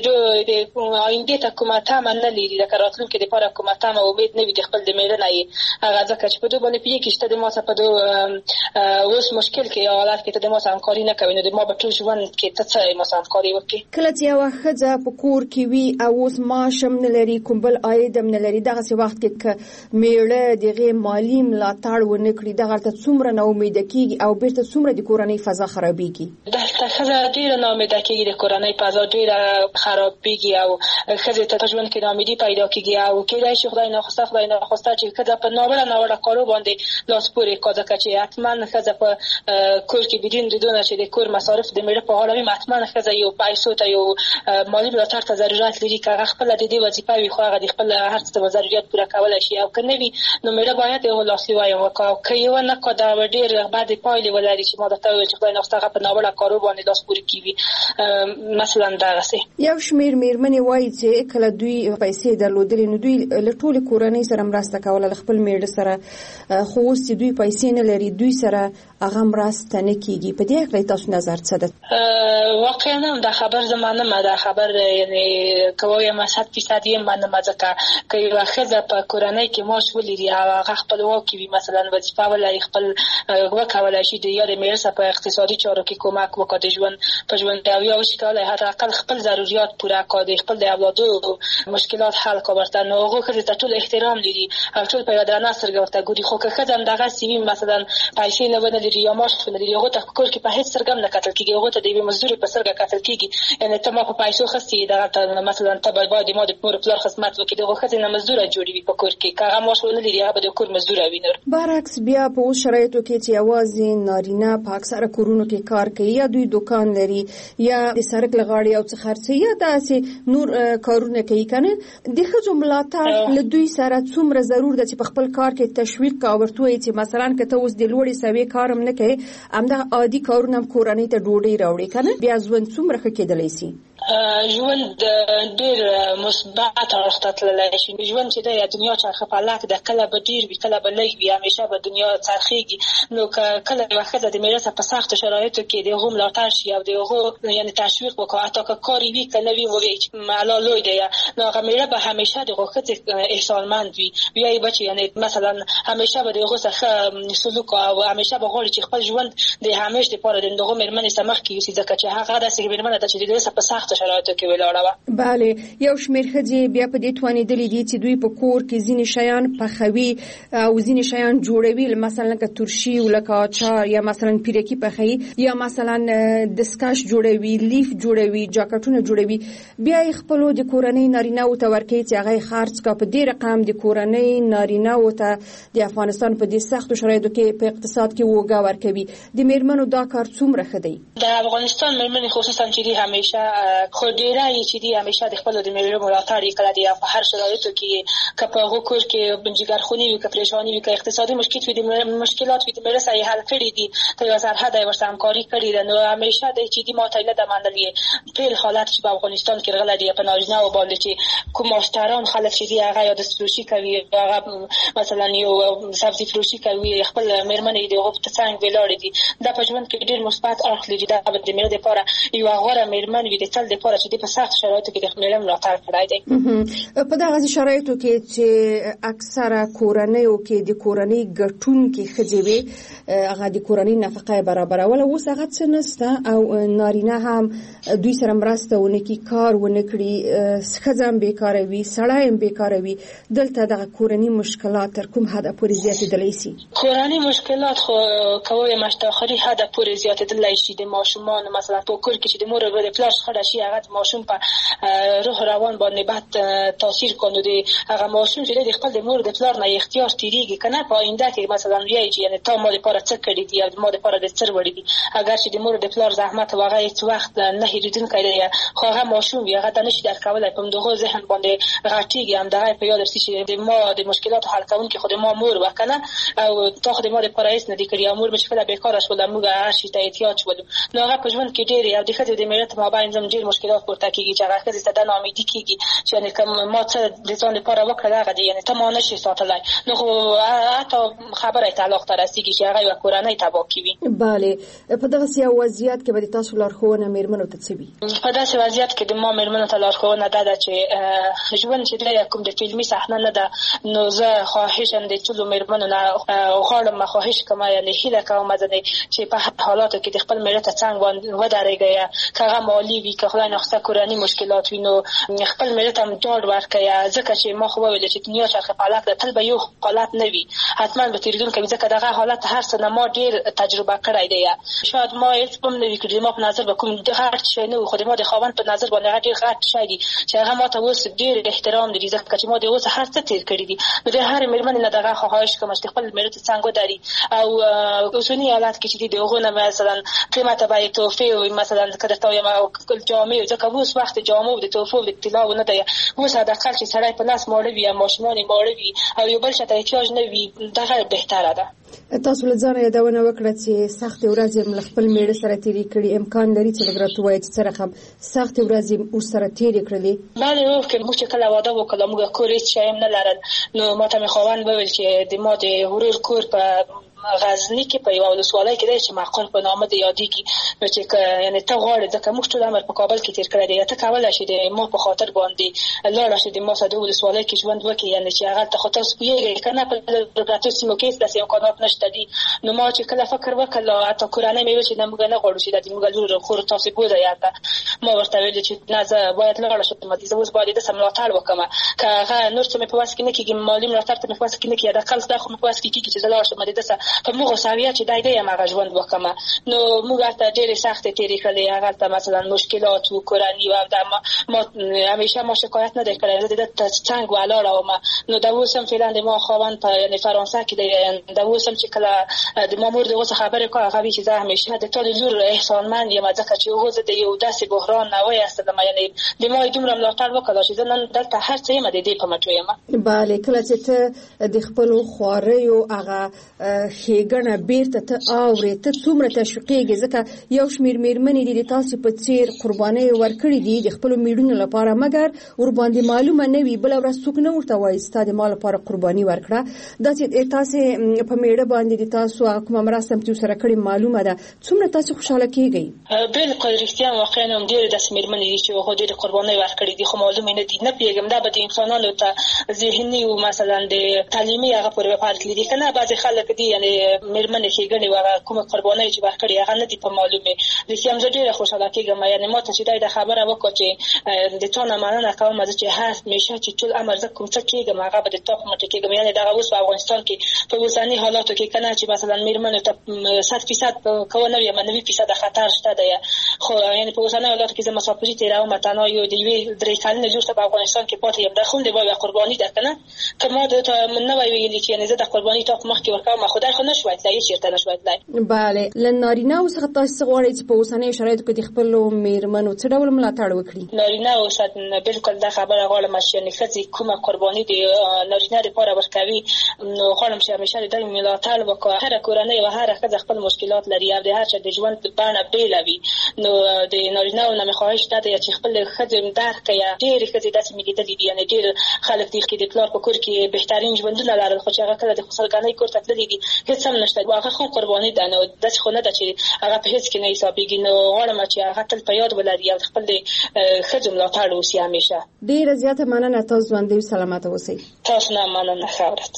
آینده ته کومه تمه نه لري لکه راتلونکي دپاره کومه تمه امید نه وي د خپل د میړه نه یې هغه ځکه چې په دوی باندې پوهېږي چې ته د ما سره په اوس مشکل کې یا حالت کې ته د ما سره همکاري نه کوې نو د ما به ټول ژوند کې ته څه ما سره همکاري وکړې کله چې یوه ښځه په کور کې وي او اوس معاش هم نه لري کوم بل عاید هم نه لري دغسې وخت کې که میړه د هغې مالي ملاتړ ونه کړي دغه ته څومره ناامیده کېږي او بیرته څومره د کورنۍ فضا خرابېږي دلته ښځه ډېره ناامیده کېږي د کورنۍ فضا ډېره خرابېږي او ښځې ته په ژوند کې ناامیدي پیدا کېږي او کېدای شي خدای ناخواسته چې ښځه په ناوړه کارو باندې لاس پورې کړي ځکه چې حتما ښځه په کور کې بدون د دونه چې د کور مصارف د میړه په غاړه وي حتما ښځه یو پیسو ته یو مالي ملاتړ ته ضرورت لري که هغه خپله د دې وظیفه وي خو هغه د خپل هر څه ته ضرورت پوره کولی شي او که نه وي نو میړه باید یو لاسلیوی وکړي او که یې ونه کړه دا به ډېر بدې پایلې ولري چې ما درته وویل چې خدای ناخواسته هغه په ناوړه کارو باندې لاس پورې کیږي مثلا دا څه یو شمیر میرمنې وایي چې کله دوی پیسې درلودلې نو دوی له ټول کورنۍ سره مرسته کوله خپل میړه سره خو اوس چې دوی پیسې نه لري دوی سره هغه مرسته نه کیږي. په دې اړه تاسو نظر څه ده؟ واقعا دا خبر زمانه ما دا خبر یعنی کوی ما 100% یې باندې مځکه کوي واخذ په کورنۍ کې معاش ولري هغه خپل واکوي مثلا وظیفه ولري خپل وکولای شي د یاد میرسه په اقتصادي چارو کې کومک وکړي ژوند په ژوند او یو شکل حتی اقل خپل ضرورت پوره کړي خپل د اولادو مشکلات حل کوي نو هغه ته ټول احترام لري او ټول په یاد نه سرګورته ګوري خو که خدام دغه سیوی مثلا پیسې نه ولري یا معاش نه لري هغه ته کور کې په هیڅ سرګم نه کتل کیږي هغه ته د مزدوري په سرګه کتل کیږي یعنی ته ما په پیسو خسي دغه مثلا ته باید ما د پور پلار خدمت وکړي دغه خدای نه مزدوره جوړوي په کور کې کاغه معاش نه لري هغه د کور مزدوره وینر. برعکس بیا په شرایطو کې چې आवाज نارینه په اکثره کورونو کې کار کوي یا دوی دکان لري یا د سړک لغاړي او څه خرڅي یا داسې نور کارونه کوي کنه د خځو ملاتړ له دوی سره څومره ضرور ده چې په خپل کار کې تشویق کا ورته چې مثلا کته اوس د لوړې سوي کارم نه کوي همدا عادي کارونه کورنۍ ته ډوډۍ راوړي کنه بیا ژوند څومره ښه کېدلی شي. ژوند ډېر مثبت اړخ ته تللی شي ژوند چې د دنیا چرخه پلاک د کله به ډېر وي کله به لږ وي همیشه به دنیا څرخیږي نو کله یوه ښځه د میراث په سختو شرایطو کې د هغو ملاتړ شي او د هغو یعنی تشویق وکړي حتی که کار وي که نه وي ووایي چې ملا لوی دی نو هغه میړه به همیشه د هغو ښځې احسانمند وي بیا یې به چې یعنی مثلا همیشه به د هغو څخه سلوک او همیشه به غواړي چې خپل ژوند د همیش دپاره د هغو مېرمنې سره مخکې یوسي ځکه چې هغه داسې مېرمنه ده چې د میراث په سختو شرایطو کې ولاړه وه. بله یو شمېر ښځې بیا په دې توانېدلې دي چې دوی په کور کې ځینې شیان پخوي او ځینې شیان جوړوي مثلا لکه ترشي او لکه اچار یا مثلا پیرکي پخوي یا مثلا دستکش جوړوي لیف جوړوي جاکټونه جوړوي بیا یې خپلو د کورنۍ نارینه‌و ته ورکوي چې هغه یې خرڅ کړه په دې رقم د کورنۍ نارینه‌و ته د افغانستان په دې سختو شرایطو کې په اقتصاد کې وګه ورکوي د میرمنو دا کار څومره ښه دی؟ د افغانستان میرمنې خصوصا چې دي همیشه خو ډېره یې چې دي همیشه د خپلو د میرمنو ملاتړ یې کړی دی په هر شرایطو کې که په هغو کور کې جګرخوني وي که پریشاني وي که اقتصادي مشکلات وي د میراث یې حل کړي دي تر یوه سرحده یې ورسره همکاري کړې ده نو همیشه دی چې دي ماته یې نه ده منلې ټول حالت چې په افغانستان کې راغلی دی په نارینه‌و باندې چې کوم مشتران خلک چې دي هغه یا دست فروشي کوي هغه مثلا یو سبزي فروشي کوي خپل میرمنې د هغو په څنګ ولاړې دي دا په ژوند کې ډېر مثبت اړخ لري دا به د میړه دپاره یوه غوره میرمن وي د تل دپاره چې د په سخت شرایطو کې د میړه ملاتړ کړی دی. په دغسې شرایطو کې چې اکثره کورنیو کې د کورنۍ ګټونکې ښځې وي هغه د کورنۍ نفقه یې برابروله اوس هغه څه نشته او نارینه هم دوی سره مرسته ونه کړي کار ونه کړي ښځه هم بېکاره وي سړی هم بېکاره وي دلته دغه کورني مشکلات تر کوم حده پورې زیاتېدلی شي؟ کورني مشکلات خو که ووایم چې تر آخري حده پورې زیاتېدلی شي د ماشومانو مثلا په کور کې چې د مور او د پلار شخړه شي هغه د ماشوم په روح روان باندې بد تاثیر کوي د هغه ماشوم چې د خپل د مور د پلار نه اختیار تیریږي که نه په آینده کې مثلا وایي چې یعنی تا ما دپاره څه کړي دي یا ما دپاره د څه وړي دي اگر چې د مور د پلار زحمت هغه هېڅ وخت نه هېرېدونکی دی خو هغه ماشوم وي هغه ته نشي درک کولی په همدغو ذهن باندې غټېږي همدغه یې په یاد رسي چې د ما د مشکلاتو حل کوونکې خو د ما مور وه که نه او تا خو د ما دپاره هېڅ نه دي کړي او مور به چې کله بېکاره شوله موږ هر شي ته احتیاج شولو نو هغه په ژوند کې ډېرې او د ښځې د میړه په مابین هم ډېر مشکلات پورته کېږي چې هغه ښځې ته دا ناامیدي کېږي چې یعنې که ما څه د ځان لپاره وکړل هغه دی یعنې ته ما نشي ساتلی نو خو حتی خبره یې طلاق ته رسېږي چې هغه یوه کورنۍ تباه کوي. بله په دغسې یو وضعیت کې به د تاسو لارښوونه میرمنو ته څه وي؟ په داسې وضعیت کې د ما میرمنو ته لارښوونه دا ده چې ژوند چې دی کوم د فلمي صحنه نه ده نو زه خواهشم د ټولو میرمنو نه غواړم خواهش کوم یعنې هیله کوم ځنې چې په حالاتو کې د خپل میړه ته څنګ ودرېږئ که هغه مالي وي که خدای ناخواسته کورني مشکلات وي نو خپل میړه ته هم ډاډ ورکړئ ځکه چې ما خو وویل چې دنیا چرخ فلک ده تل به یو حالت نه وي حتما به تېرېدونکی وي ځکه دغه حالت هر څه نه ما ډېر تجربه کړی دی شاید ما هېڅ به هم نه وي کړي ما په نظر به کوم غټ شی نه وي خو د ما د خاوند په نظر باندې هغه ډېر غټ شی دي چې هغه ما ته اوس ډېر احترام لري ځکه چې ما د اوس هر څه تېر کړي دي نو د هرې مېرمنې نه دغه خواهش کوم چې خپل میړه ته څنګ ودري او اوسني حالات کې چې د هغو نه مثلا قیمته به یې تحفې وي مثلا که درته وایم جامې جامې ځکه اوس وخت جامو د توفو د اطلاع نه دی اوس حداقل چې سړی په لاس ماړه وي یا ماشومان ماړه وي او یو بل شته احتیاج نه وي دغه بهتره ده. تاسو له ځانه یادونه وکړه چې سخت ورځې مل خپل میړه سره تیری کړي امکان لري چې لګرات وایي چې سره هم سخت ورځې ور سره تیری کړلې. بله موږ چې کله واده وکړو موږ کور هیڅ شی هم نه لرل نو ماته مې خاوند وویل چې د ما د ورور کور په غزنی کې په یو ولسوالۍ کې دی چې معقول په نامه دی یادېږي نو چې یعنی ته غواړې ځکه موږ ټول عمر په کابل کې تیر کړی دی ته کولی شې د ما په خاطر باندې لاړه شې د ما سره د ولسوالۍ کې ژوند وکړې یعنی چې هغلته خو تاسو پوهېږئ که نه په پرتو سیمو کې داسې امکانات نشته دي نو ما چې کله فکر وکړ حتی کورنۍ مې ویل چې نه موږ نه غواړو چې د موږ لور خور تاسو بوځئ هلته ما ورته ویل چې نه زه باید لاړه شم زه اوس باید داسې ملاتړ وکړم که هغه نور څه مې په وس کې نه کېږي مالي ملاتړ ته مې په وس کې نه کېږي حداقل دا خو مې په وس کې کېږي چې زه لاړ شم داسې په موږ ساویه چې دای دی هغه ژوند وکړم نو موږ ته ډېرې سختې تېرې کړلې هغه ته مثلا مشکلات و کورني و ما همیشه ما شکایت نه دی کړی زه د څنګ ولاړه وم نو دا اوس هم فعلا د ما خاوند په یعنې فرانسه کې دی دا اوس هم چې کله د ما مور د اوس خبرې کوي هغه وایي چې زه همیشه د تا د لور احسانمند یم ځکه چې هغه زه د یو داسې بحران نه وایستلم یعنې د ما دومره ملاتړ وکړه چې زه نن دلته هر څه یم د دې په مټو یم. بله کله چې ته د خپلو خواریو هغه ښېګڼه بیرته ته اورې ته څومره تشویقېږې ځکه یو شمېر مېرمنې دي د تاسې په څېر قربانۍ ورکړي دي د خپلو میړونو لپاره مګر ورباندې معلومه نه وي بله ورځ څوک نه ورته وایي ستا د ما لپاره قرباني ورکړه دا چې تاسې په میړه باندې د تاسو کومه مرسته هم چې ورسره کړې معلومه ده څومره تاسې خوشحاله کېږئ؟ بالکل رښتیا واقعا هم ډېرې داسې مېرمنې دي چې هغو ډېرې قربانۍ ورکړي دي خو معلومې نه دي نه پوهېږم دا به د انسانانو ته ذهني و مثلا د تعلیمي هغه پورې به فرق لري که نه بعضې خلک دي یعنې مېرمنې ښېګڼې و هغه کومه قربانۍ چې ورکړي هغه نه دي په معلومې رښتیا هم زه ډېره خوشحاله کېږم یعنې ما ته چې دا خبره وکړه چې د تا نه مننه کوم زه چې همیشه چې ټول عمر زه کوم څه کېږم هغه به د تا په مټې کېږم یعنې دغه اوس په افغانستان کې په اوسني حالاتو کې که نه چې مثلا مېرمنو ته 100% که ونه ویم 90% خطر شته دی خو یعنې په اوسني حالاتو کې زه مسافري تېروم تنها یو د یوې 3 کلنې لور ته په افغانستان کې پاتې یم دا خو هم د یوه قرباني ده که نه که ما درته نه وای ویلي چې یعنې زه د قرباني تا په مخ کې ورکوم خدای خو نه شوی تللی چېرته نه شوی تللی. بله له نارینه‌و څخه تاسو څه غواړئ چې په اوسنیو شرایطو کې د خپلو مېرمنو څه ډول ملاتړ وکړي؟ نارینه‌و بالکل دا خبره غواړم چې یعنې ښځې کومه قرباني د نارینه دپاره ورکوي نو غواړم چې همیشه د دوی ملاتړ وکړو هره کورنۍ او هره ښځه خپل مشکلات لري او د هر چا د ژوند بڼه بېله وي نو د نارینه‌و نه مې خواهش دا دی چې خپل ښځې درک کړي ډېرې ښځې داسې مې لیدلي دي یعنې ډېر خلک دي چې د پلار په کور کې بهترین ژوندونه لرل خو چې هغه کله د خسرګانۍ کور ته تللي دي هېڅ هم نشته هغه خو قرباني ده نو داسې خو نه ده چې هغه په هېڅ کې نه حسابېږي نو غواړم چې هغه تل په یاد ولري او خپل د ښځو ملاتړ وسي همیشه. ډېره زیاته مننه تاسو ژوندي سلامته اوسئ. تاسو نه مننه ښه ورځ.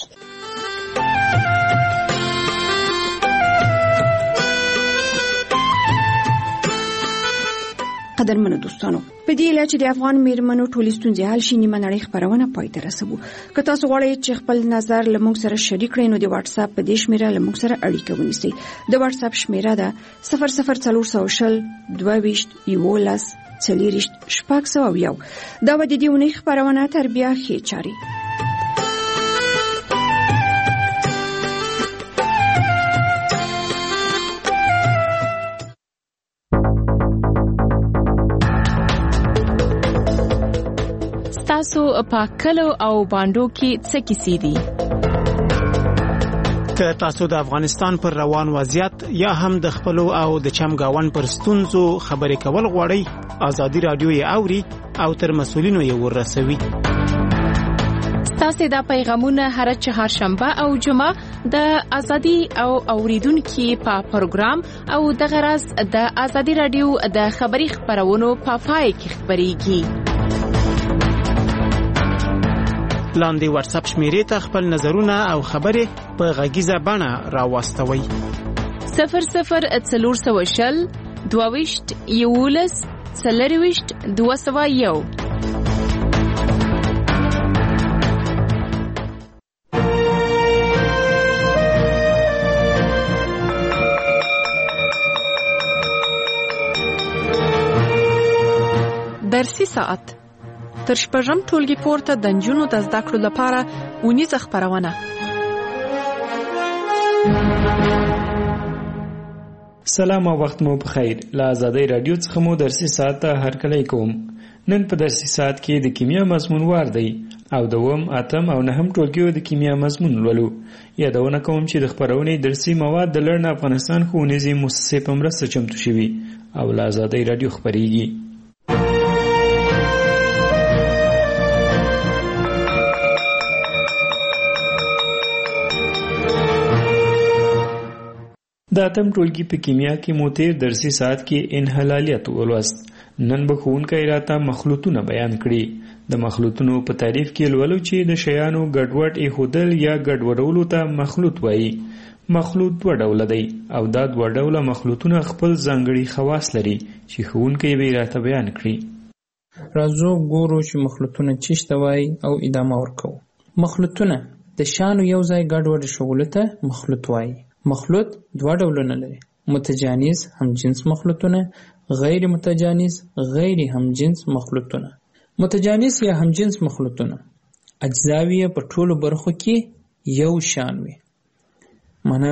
قدرمنو دوستانو په دې اله چې د افغان میرمنو ټولې ستونزې حل شي نیمه نړۍ خبرونه پای ته رسوو که تاسو غواړئ چې خپل نظر له موږ سره شریک کړئ نو د واتس اپ په دې شمیره له موږ سره اړیکه ونیسئ د واتس اپ شمیره ده 00420 22 11 40 601 دا و د دې ونې خبرونه تر بیا ښې چاري. تاسو پاکلو او باندو کې څه کیسې دي؟ که تاسو د افغانستان پر روان وضعیت یا هم د خپلو او د چمګاون پر ستونزو خبرې کول غواړئ ازادي رادیو یې اوري او تر مسؤلینو یې ورسوي. تاسو دا پیغامونه هر چهارشنبه او جمعه د ازادي او اوریدونکو په پروګرام او د غرض د ازادي رادیو د خبري خبرونو په پای کې خبريږي. لاندې واتس اپ شمیرې ته خپل نظرونه او خبرې په غږیزه بڼه راوستوي 0040 22 11 40 201. درسي ساعت تر شپږم ټولګي پورته د نجونو د زده کړو لپاره ونیزه خبرونه. سلام او وخت مو بخیر. له آزادۍ رادیو څخه مو درسي ساعت ته هرکلی کوم. نن په درسي ساعت کې د کیمیا مضمون وار دی او دوم اتم او نهم ټولګیو د کیمیا مضمون لولو. یادونه کوم چې د خپرونې درسي مواد د لړن افغانستان ښوونیزې مؤسسې په مرسته چمتو شوي او له آزادۍ رادیو خپریږي. د اتم ټولګي په کیمیا کې مو تیر درسي ساعت کې انحلالیت ولوست. نن به ښوونکی راته مخلوطونه بیان کړي. د مخلوطونو په تعریف کې لولو چې د شیانو ګډوډ ایښودل یا ګډوډولو ته مخلوط وایي. مخلوط دوه ډوله دی او دا دوه ډوله مخلوطونه خپل ځانګړي خواص لري چې ښوونکی به راته بیان کړي. راځو ګورو چې مخلوطونه څه ته وایي او ادامه ورکوو. مخلوطونه د شیانو یو ځای ګډوډ ایښودلو ته مخلوط وایي. مخلوط دوه ډولونه لري: متجانس همجنس مخلوطونه، غیر متجانس غیر همجنس مخلوطونه. متجانس یا همجنس مخلوطونه اجزاوی په ټولو برخو کې یو شان وي. معنا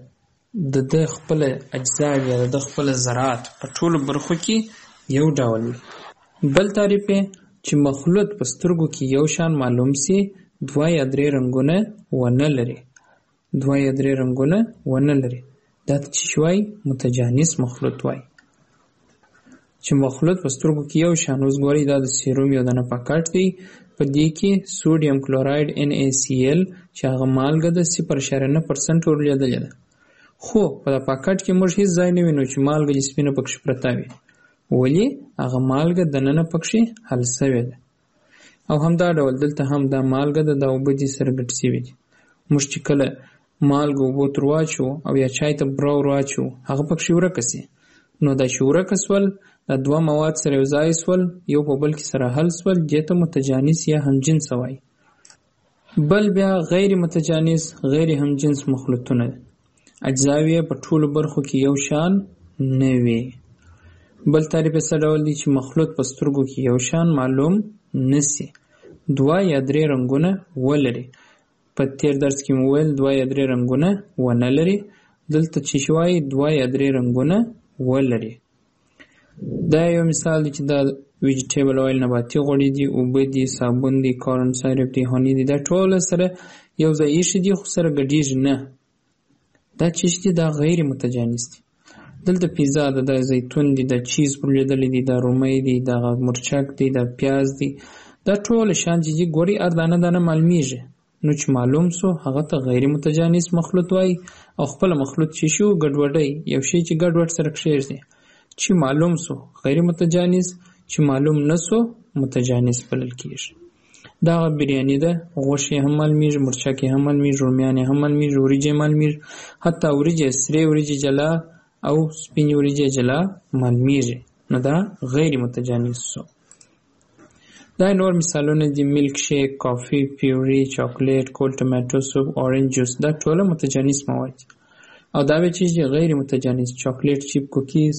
د خپل اجزاوی یا د خپل ذرات په ټولو برخو کې یو ډول وي. بل تعریف چې مخلوط په سترګو کې یو شان معلوم سي، دوه یا درې رنگونه ونه لري. دوه یا درې رنگونه ونه لري. دا چې شوی متجانس مخلوط وای. چې مخلوط په سترګو کې یو شان اوس ګوري، دا د سیروم یو دانه پاکټ دی. په دې کې سوډیم کلوراید NaCl چې هغه مالګه د 0.9% ورلیدلې ده. خو په دا پاکټ کې موږ هیڅ ځای نه وینو چې مالګه جسمینه پکې پرته وي. ولی هغه مالګه دننه پکې حل شوې ده. او همدا ډول دلته هم دا مالګه د اوبو دي سره ګډ شوې دي. موږ چې کله مالګه اوبو تر واچو او یا چای ته براور واچو، هغه پکې ورکه سي. نو دا چې ورکه سول، دا دوه مواد سره یو ځای سول، یو په بل کې سره حل سول، دې ته متجانس یا همجنس وایي. بل بیا غیر متجانس غیر همجنس مخلوطونه اجزاوی په ټولو برخو کې یو شان نه وي. بل تعریف یې څه ډول دی چې مخلوط په سترګو کې یو شان معلوم نسی، دوه یا درې رنګونه ولري. په تیر درس کې مو ویل دوه یا درې رنګونه ونه لري. دلته چې شوی دوه یا درې رنګونه ولري. دا یو مثال دی چې دا ویجیټیبل اویل نباتي غوړي دي، اوبه دي، صابون دي، کارن سایرپ دي، هانی دي. دا ټول سره یو ځای ایښي دي خو سره ګډیږي نه. دا چې دي دا غیر متجانس دي. دلته پیزا ده، دا زیتون دي، دا چیز پرلیدل دي، دا رومي دي، دا مرچک دي، دا پیاز دي. دا ټول شان چې ګوري اردانه دانه معلومیږي. نو چې معلوم سو هغه ته غیر متجانس مخلوط وای. او خپل مخلوط چې شو ګډوډي یو شی چې ګډوډ سره کښېږي، چې معلوم سو غیر متجانس، چې معلوم نسو متجانس بلل کېږي. دا بریانی ده، غوښه هم معلومیږي، مرچک هم معلومیږي، رومیان هم معلومیږي، وریجې معلومیږي، حتی وریجې سرې وریجې جلا او سپینې وریجې جلا معلومیږي. نو دا غیر متجانس سو. دا نور مثالونه دي: ملک شیک، کافی، پیوري، چاکلیټ، کول ټماټو سوپ، اورنج جوس. دا ټول متجانس مواد. او دا به چې غیر متجانس چاکلیټ چیپ، کوکیز،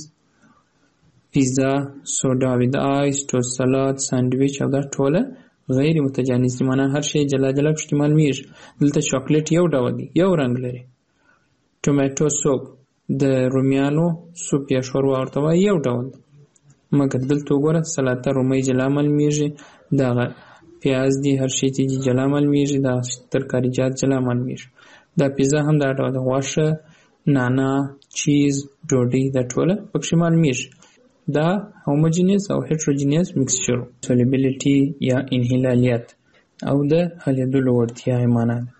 پیزا، سوډا وید آیس، ټوست سلاد، ساندویچ. او دا ټول غیر متجانس دي. معنا هر شی جلا جلا پکې معلومیږي. دلته چاکلیټ یو ډول دی، یو رنگ لري. ټماټو سوپ د رومیانو سوپ یا شوروا ورته وایي، یو ډول دی. مګر دلته وګوره سلاته رومي جلا معلومیږي، دا پیاز دي، هر شی چې جلا معلومیږي، دا ترکاریجات جلا معلومیږي. دا پیزا هم دا ډول غوښه، نانا، چیز، ډوډۍ، دا ټول پکې معلومیږي. دا هوموجینس او هیټروجینس مکسچر. سولیبیلیټي یا انحلالیت او د حلیدلو وړتیا یې معنا ده.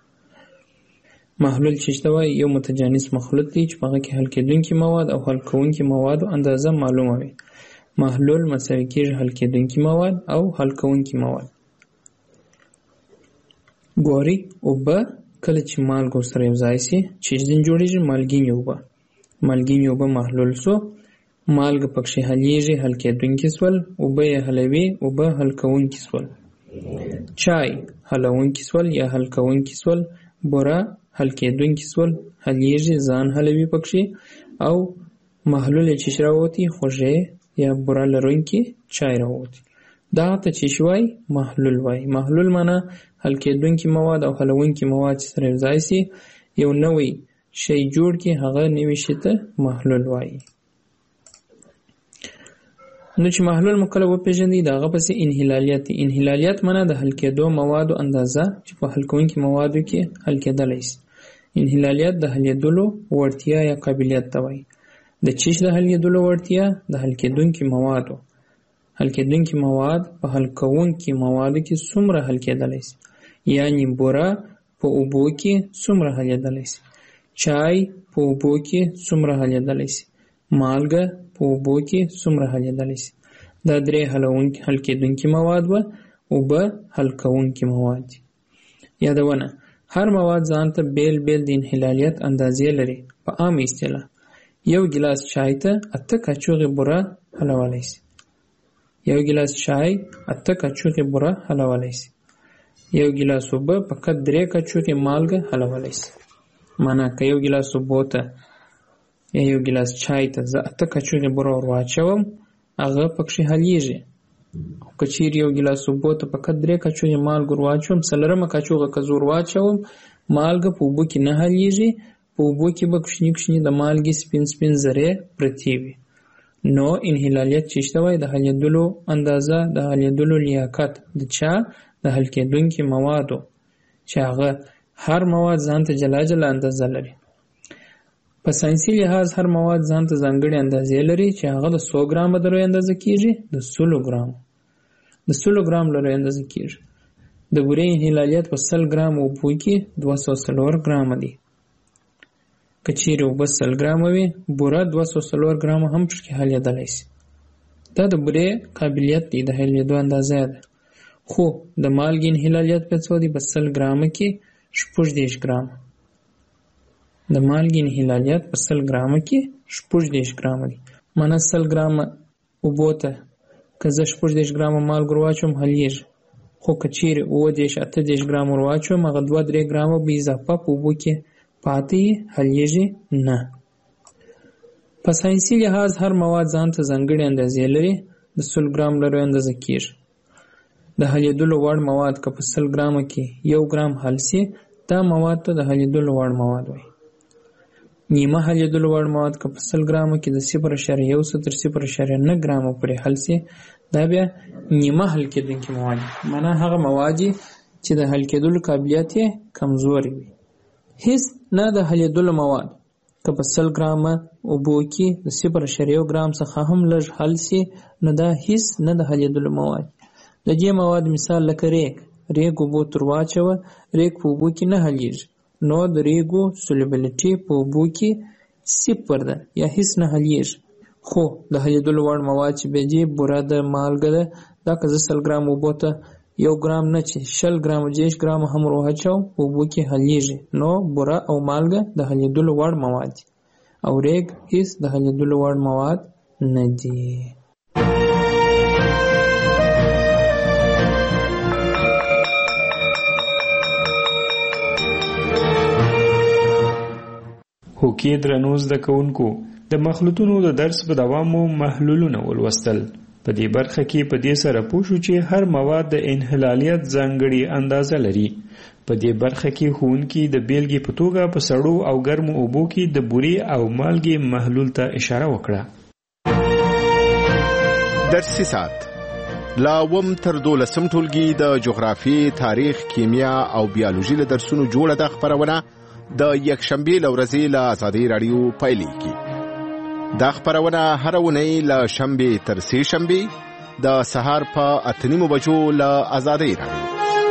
محلول چې ته وایي یو متجانس مخلوط دی چې په هغه کې حل کېدونکي مواد او حل کوونکي موادو اندازه معلومه وي. محلول مساوي کېږي حل کېدونکي مواد او حل کوونکي مواد. ګوري اوبه کله چې مالګه سره یو ځای سي چې جوړیږي مالګینې اوبه. مالګینې اوبه محلول سو، مالګه پکې حلیږي، حل کېدونکي سول، اوبه یې حلوي، اوبه حل کوونکي سول. چای حلونکي سول یا حل کوونکي سول، بوره حل کېدونکي سول، حلیږي، ځان حلوي پکې. او محلول چې راوتی خوږې یا بوره لرونکي چای راوتی. دا ته چې شوی محلول وای. محلول معنا حل کېدونکي مواد او حلونکي مواد چې سره یو ځای سي یو نوی شی جوړ کې هغه نوي شي ته محلول وایي. نو چې محلول مو کله وپېژنئ د هغه پسې انحلالیت دی. انحلالیت معنا د حل کېدو موادو اندازه چې په حل کوونکي موادو کې حل کېدلی شي. انحلالیت د حلیدلو وړتیا یا قابلیت ته وایي. د چیش د حلیدلو وړتیا د حل کېدونکي موادو. حل کېدونکي مواد په حل کوونکي موادو کې څومره حل کېدلی شي، یعنې بوره په اوبو کې څومره حلیدلی شي، چای په اوبو کې څومره حلیدلی شي، مالګه په اوبو کې څومره حلیدلی شي. دا درې حل کېدونکي مواد و اوبه حل کوونکي مواد دي. یادونه: هر مواد ځان ته بیل بیل د انحلالیت اندازې لري. په عام اصطلاح یو ګیلاس چای ته 8 کاچوغې بوره حلولی شي. یو ګیلاس چای 8 کاچوغې بوره حلولی شي. یو ګیلاس اوبه فقط 3 کاچوغې مالګه حلولی شي. معنا که یو ګیلاس اوبو ته یا یو ګیلاس چای ته زه 8 کاچوغې بوره ور واچوم هغه پکښې حلیږي. خو که چیرې یو ګیلاس اوبو ته فقط 3 کاچوغې مالګه ور واچوم 4 کاچوغه که زه ور واچوم مالګه په اوبو کې نه حلیږي. په اوبو کې به کوچني کوچني د مالګې سپین سپین ذرې پرتې وي. نو انحلالیت چې شته وای د حلیدلو اندازه د حلیدلو لیاقت د چا د حل کېدونکي موادو چې هغه هر مواد ځان ته جلا جلا اندازه لري. په ساینسي لحاظ هر مواد ځان ته ځانګړې اندازې لري چې هغه د 100 ګرامه د لوی اندازه کېږي، د 100 ګرامو د 100 ګرام له لوی اندازه کېږي. د بورې انحلالیت په 100 ګرام اوبو کې 204 ګرامه دی. که چیرې اوبه 100 ګرامه وي بوره 204 ګرامه هم پکې حلیدلی شي. دا د بورې قابلیت دی، د حلیدو اندازه ده. خو د مالګې انحلالیت په څو دی؟ په 100 ګرامه کې 14 ګرامه. د مالګې انحلالیت په 100 ګرامه کې 14 ګرامه دی. معنا 100 ګرامه اوبو ته که زه 14 ګرامه مالګه واچوم حلیږي. خو که چیرې 18 ګرامه ور واچوم هغه 2-3 ګرامه به اضافه په اوبو کې پاتې حلیږي نه. په ساینسي لحاظ هر مواد ځان ته ځانګړې اندازې لري. د 100 ګرام لرو اندازه کېږي. د حلیدلو وړ مواد که په 100 ګرامه کې 1 ګرام حل شي دا مواد ته د حلیدلو وړ مواد وایي. نیمه حلیدلو وړ مواد که په 100 ګرامه کې د 0.1 تر 0.9 ګرامه پورې حل شي دا بیا نیمه حل کېدونکي مواد دي. معنا هغه مواد چې د حل کېدلو قابلیت یې کمزوري وي. هیڅ نه د حلیدلو مواد که په 100 ګرامه اوبو کې د 0.1 ګرام څخه هم لږ حل شي نو دا هیڅ نه د حلیدلو مواد. د دې مواد مثال لکه ریګ اوبو تر واچوه ریګ په اوبو کې نه حلیږي نو د ریګو سولوبیلیټي په اوبو کې 0 ده یا هیڅ نه حلیږي. خو د حلیدلو وړ مواد چې به دي بوره ده مالګه ده دا که زه 100 ګرام اوبو ته 1 ګرام نه چې 20 ګرام 10 ګرام هم ور واچوم په اوبو کې حلیږي نو بوره او مالګه د حلیدلو وړ مواد دي او ریګ هیڅ د حلیدلو وړ مواد نه دي. هوکې درنو زده کوونکو د مخلوطونو د درس په دوام مو محلولونه ولوستل. په دې برخه کې په دې سره پوه شو چې هر مواد د انحلالیت ځانګړې اندازه لري. په دې برخه کې ښوونکي د بیلګې په توګه په سړو او ګرمو اوبو کې د بورې او مالګې محلول ته اشاره وکړه. درسي ساعت لا وم تر 12 ټولګي د جغرافي، تاریخ، کیمیا او بیولوژي له درسونو جوړه د خبرونه د یکشنبه لورځي له آزادۍ رادیو پایلیږي. دا خبرونه هر ونی له شنبه تر سه شنبه د سهار په 8:30 بجو له آزادۍ رادیو.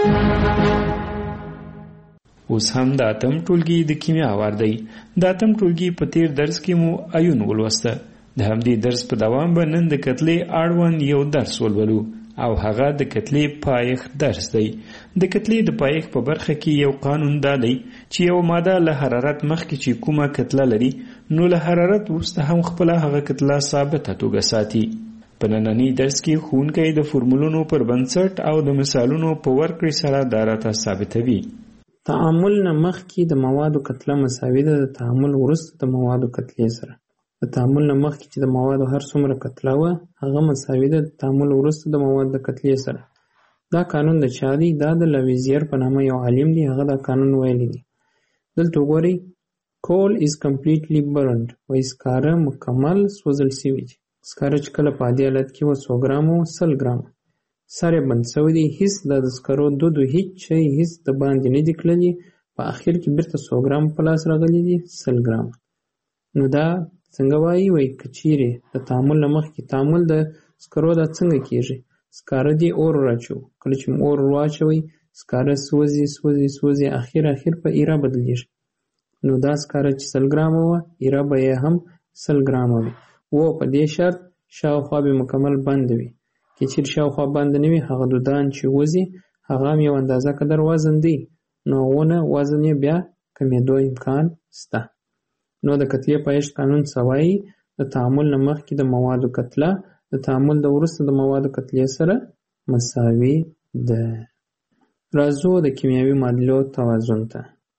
اوس هم د اتم ټولګي د کیمیا واردی. د اتم ټولګي په تیر درس کې مو ایون ولوسته. د همدې درس په دوام به نن د کتلې اړوند یو درس ولولو او هغه د کتلې پایښت درس دی. د کتلې د پایښت په برخه کې یو قانون دا دی چې یو ماده له حرارت مخکې چې کومه کتله لري نو له حرارت وروسته هم خپل هغه کتله ثابته توګه ساتي. په نننی درس کې ښوونکی د فورمولونو پر بنسټ او د مثالونو په ورکړې سره دا راته ثابتوي. تعامل نه مخکې د موادو کتله مساوي ده د تعامل وروسته د موادو کتلې سره. د تعامل نه مخکې چې د موادو هر څومره کتله وه هغه مساوي ده د تعامل وروسته د موادو د کتلې سره. دا قانون د چا دی؟ دا د لاویزیر په نامه یو عالم دی، هغه دا قانون ویلی دی. دلته وګورئ coal is completely burned وایي سکاره مکمل سوځل شوي دي. سکاره چې کله په عادي حالت کې 100 ګرامه او 100 ګرامه سر یې بند شوی دی. هیڅ د سکرو دودو هیڅ شی هیڅ د باندې نه دي کړلي. په اخر کې بیرته 100 ګرام په لاس راغلي دي 100 ګرامه. نو دا څنګه وایي که چیرې د تعامل نه مخکې تعامل د سکرو دا څنګه کیږي؟ سکاره دی اور راچو، کله چې اور واچوي سکاره سوځي سوځي سوځي اخر په ایره بدلیږي. نو دا سکاره چې 100 ګرامه وه ایره به یې هم 100 ګرامه وي. په دې شرط شاوخوا به مکمل بند وي. که چیرې شاوخوا بند نه وي هغه دودان چې وځي هغه هم یو اندازه قدر وزن دی، نو هغونه وزن یې بیا کمېدو امکان شته. نو د کتلې پایښت قانون څه وایي؟ د تعامل نه مخکې د موادو کتله د تعامل د وروسته د موادو کتلې سره مساوي ده. راځو د کیمیاوي معادلو توازن ته.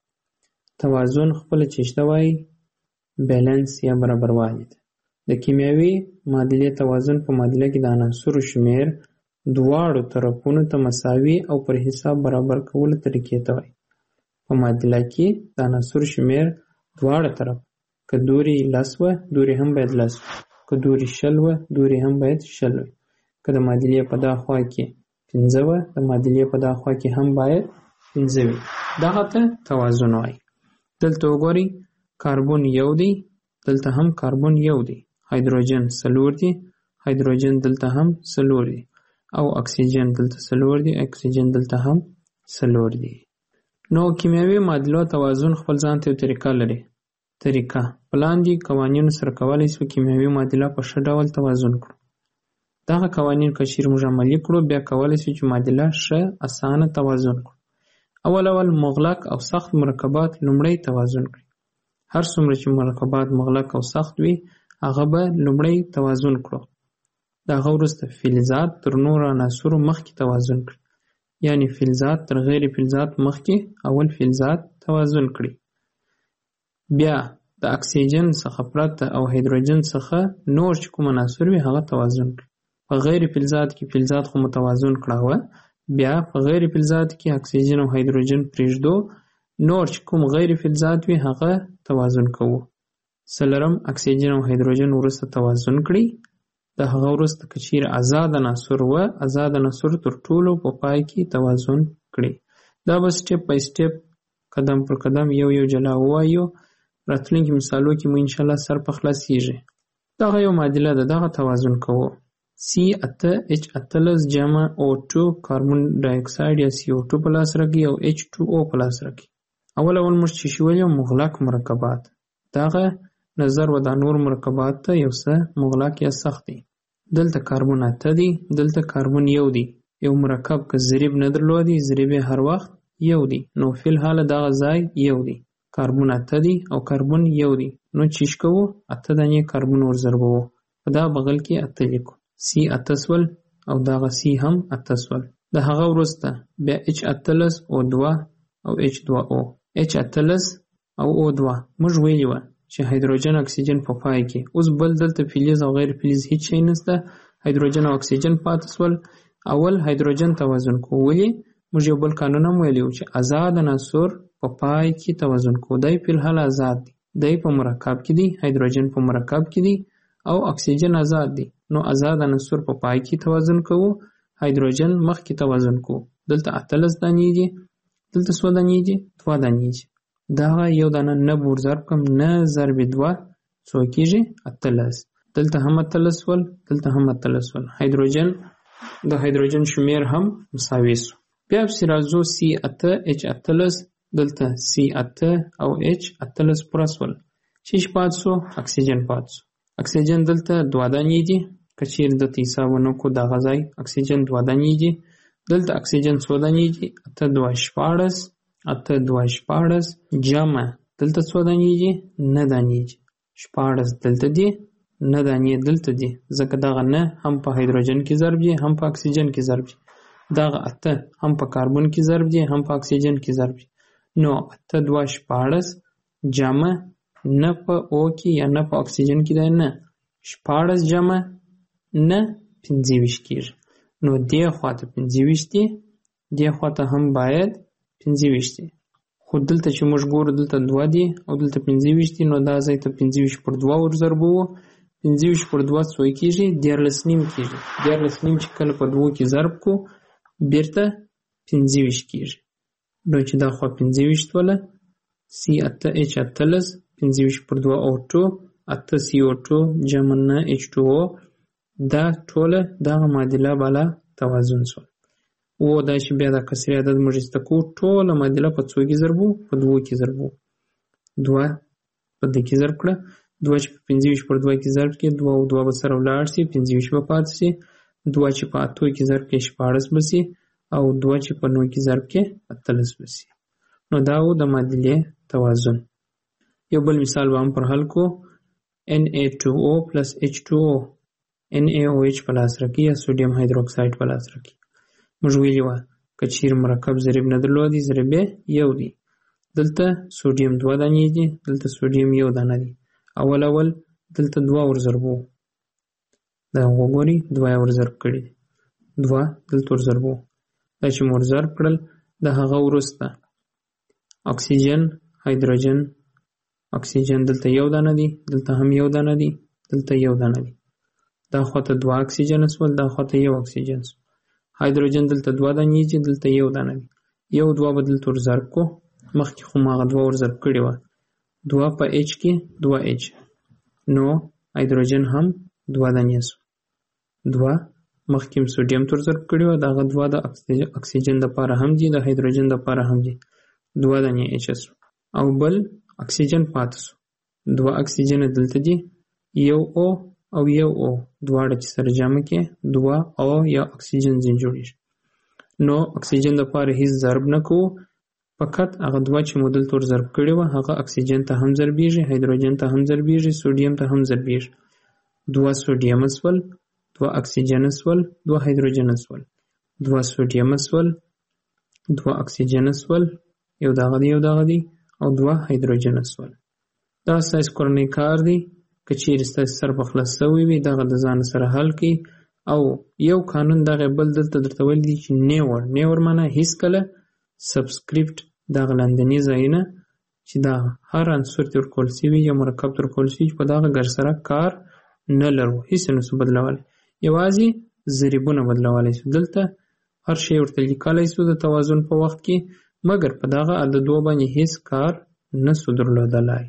توازن خپله چې شته وایي بیلنس یا برابروالی ده. د کیمیاوي معادلې توازن په معادله کې د عناصرو شمیر دواړو طرفونو ته مساوي او پر حساب برابر کولو طریقې ته وایي. په معادله کې د عناصرو شمیر دواړه طرف که دوری 10 وه دوری هم باید 10 وي، که دوری 20 وه دوری هم باید 20 وي، که د معادلې په دا خوا کې 15 وه د معادلې په دا خوا کې هم باید 15 وي. دغه ته توازن وایي. دلته وګورئ کاربن یو دی، دلته هم کاربن یو دی. هایدروجن 4 دی، هایدروجن دلته هم 4 دی، او اکسیجن دلته 4 دی، اکسیجن دلته هم 4 دی. نو کیمیاوي معادلو توازن خپل ځان ته یو طریقه لري. طریقه په لاندې قوانینو سره کولی شو کیمیاوي معادله په ښه ډول توازن کړو. دغه قوانین که چیرې موږ عملي کړو بیا کولی شو چې معادله ښه اسانه توازن کړو. اول مغلق او سخت مرکبات لومړی توازن کړي. هر څومره چې مرکبات مغلق او سخت وي هغه به لومړی توازن کړو. د هغه وروسته فلزات تر نورو عناصرو مخکې توازن کړي. یعنی فلزات تر غیر فلزات مخکې اول فلزات توازن کړي. بیا د اکسیجن څخه پرته او هایدروجن څخه نور چې کوم عناصر وي هغه توازن کړي. په غیر فلزات کې فلزات خو متوازن کړه، بیا په غیر فلزات کې اکسیجن او هایدروجن پرېږدو، نور چې کوم غیر فلزات وي هغه توازن کوو. څلورم اکسیجن او هایدروجن وروسته توازن کړي. د هغه وروسته که چیرې آزاد عناصر وه آزاد عناصر تر ټولو په پای کې توازن کړي. دا به سټپ بای سټپ قدم پر قدم یو جلا ووایو. راتلونکي مثالو کې مو انشاءالله سر په خلاصیږي. دغه یو معادله ده، دغه توازن کوو. C8H18 جمع O2 کاربن ډای اکساید یا CO2 په لاس راکړي او H2O په لاس راکړي. اول موږ چې شویل مغلق مرکبات، دغه نظر و د نور مرکبات ته یو څه مغلق یا سخت دي. دلته کاربن 8 دی، دلته کاربن یو دی. یو مرکب که ضریب نه درلودي ضریب هر وخت یو دی، نو فی الحال دغه ځای یو دی. کاربن 8 دی او کاربن یو دی، نو چیش کوو 8 دانې کاربن ور ضربوو. په دا بغل کې 8 لیکو. C8 سول او دغه C هم 8 سول. د هغه وروسته بیا H18 O2 او H2O. H18 او O2 موږ ویلي وه چې هایدروجن اکسیجن په پای کې. اوس بل دلته فلز او غیر فلز هیڅ شی نشته، هایدروجن او اکسیجن پاتې سول. اول هایدروجن توازن کوو. ولې؟ موږ یو بل قانون هم ویلی و چې آزاد عناصر په پای کې توازن کوو. دی فی الحال آزاد دی، دی په مرکب کې دی، هایدروجن په مرکب کې دی او اکسیجن آزاد دی. نو آزاد عناصر په پای کې توازن کوو، هایدروجن مخکې توازن کوو. دلته 18 دانې دي، دلته څو دانې دي؟ 2 دانې دي. دغه یو دانه نه بور ضرب کم نه ضرب 2 څو کېږي؟ 18. دلته هم 18 ول، دلته هم 18 ول. هایدروجن د هایدروجن شمیر هم مساوي سو. بیا پسې راځو C8H18 دلته C8 او H18 پوره سول. چې پاتې سو اکسیجن پاتې سو. اکسیجن دلته 2 دانې دي، که چیرې دلته حساب ونه کړو دغه ځای اکسیجن 2 دانې دي. دلته اکسیجن څو دانې دي؟ 8 2 14 8 2 14 جمع دلته څو دانې دي؟ 9 دانې دي. 14 دلته دي، 9 دانې دلته دي، ځکه دغه 9 هم په هایدروجن کې ضرب دي هم په اکسیجن کې ضرب دي. دغه 8 هم په کاربن کې ضرب دي هم په اکسیجن کې ضرب دي. نو 8 2 14 جمع نه په او کې یا نه په اکسیجن کې دی، نه 14 جمع نه 25 کېږي. نو دې خواته 25 دي، دې خواته هم باید 25 دي. خو خو دلته چې موږ ګورو دلته 2 دي او دلته 25 دي، نو دا ځای ته 25 پر 2 ورضربوو. 25 پر 2 څو کېږي؟ 13 کېږي. 13 چې کله په 2 کې ضرب کو بیرته 25 کېږي. نو چې دا خوا 25 وله C8H18 25 پر 2 O2 8 CO2 جمع 9 H2O دا ټوله دغه معادله بالا توازن شو. او دا چې بیا د کسری عدد موږ استکو ټوله معادله په څو کې ضربو؟ په 2 کې ضربو. 2 په دې کې ضرب کړه، 2 چې په 25 پر 2 کې ضرب کې 2 او 2 به سره ولاړ شي، 25 به پاتې شي. 2 چې په 8 کې ضرب کې 14 به شي او 2 چې په 9 کې ضرب کې 18 به شي. نو دا و د معادلې توازن. یو بل مثال به هم پر حل کو. Na2O plus H2O NaOH په لاس راکړي یا سوډیم هایدروکساید په لاس راکړي. موږ ویلي وه که چیرې مرکب ضریب نه درلودي ضریب یې 1 دی. دلته سوډیم 2 دانې دي، دلته سوډیم 1 دانه دی. اول دلته 2 ورضربو، دا وګورئ 2 ورضرب کړي، 2 دلته ورضربو. دا چې مو ورضرب کړل د هغه وروسته اکسیجن هایدروجن، اکسیجن دلته 1 دانه دی، دلته هم 1 دانه دی، دلته 1 دانه دی. دا خواته 2 اکسیجن اسول، دا خواته 1 اکسیجن اسول. هایدروجن دلته 2 دانې دي، دلته 1 دانه دی. 1 2 به دلته ورضرب کو، مخکې خو ما هغه 2 ورضرب کړي وه. 2 په H کې 2H، نو هایدروجن هم 2 دانې اسول. 2 مخکې هم سوډیم ته ورضرب کړي وه، دغه 2 د اکسیجن دپاره هم دي، د هایدروجن دپاره هم دي. 2 دانې H اسول او بل اکسیجن پاتې سو. 2 اکسیجن دلته دي، 1 O او 1 O دواړه چې سره جمع کې 2 O یا اکسیجن ځین جوړیږي. نو اکسیجن دپاره هیڅ ضرب نه کوو، فقط هغه 2 چې مو دلته ورضرب کړي وه هغه اکسیجن ته هم ضربیږي، هایدروجن ته هم ضربیږي، سوډیم ته هم ضربیږي. 2 سوډیم اسول، 2 اکسیجن اسول، 2 هایدروجن اسول، 2 سوډیم اسول، 2 اکسیجن اسول، یو دغه دی او 2 هایدروجن اسول. دا ستاسو کورنی کار دی. که چیرې ستاسو سر په خلاص شوی وي دغه د ځان سره حل کړئ. او یو قانون دغه بل دلته درته ویل دي چې نیور معنی هیڅکله سبسکریپټ دغه لاندني ځایونه چې دا هر عنصر ته ورکول شوي یا مرکب ته ورکول شوي په دغه ګر سره کار نه لرو، هیڅ نه شو بدلولی، یوازې ضریبونه بدلولی شو. دلته هر شی ورته لیکلی شو د توازن په وخت کې، مګر په دغه عددو باندې هیڅ کار نه شو درلودلی.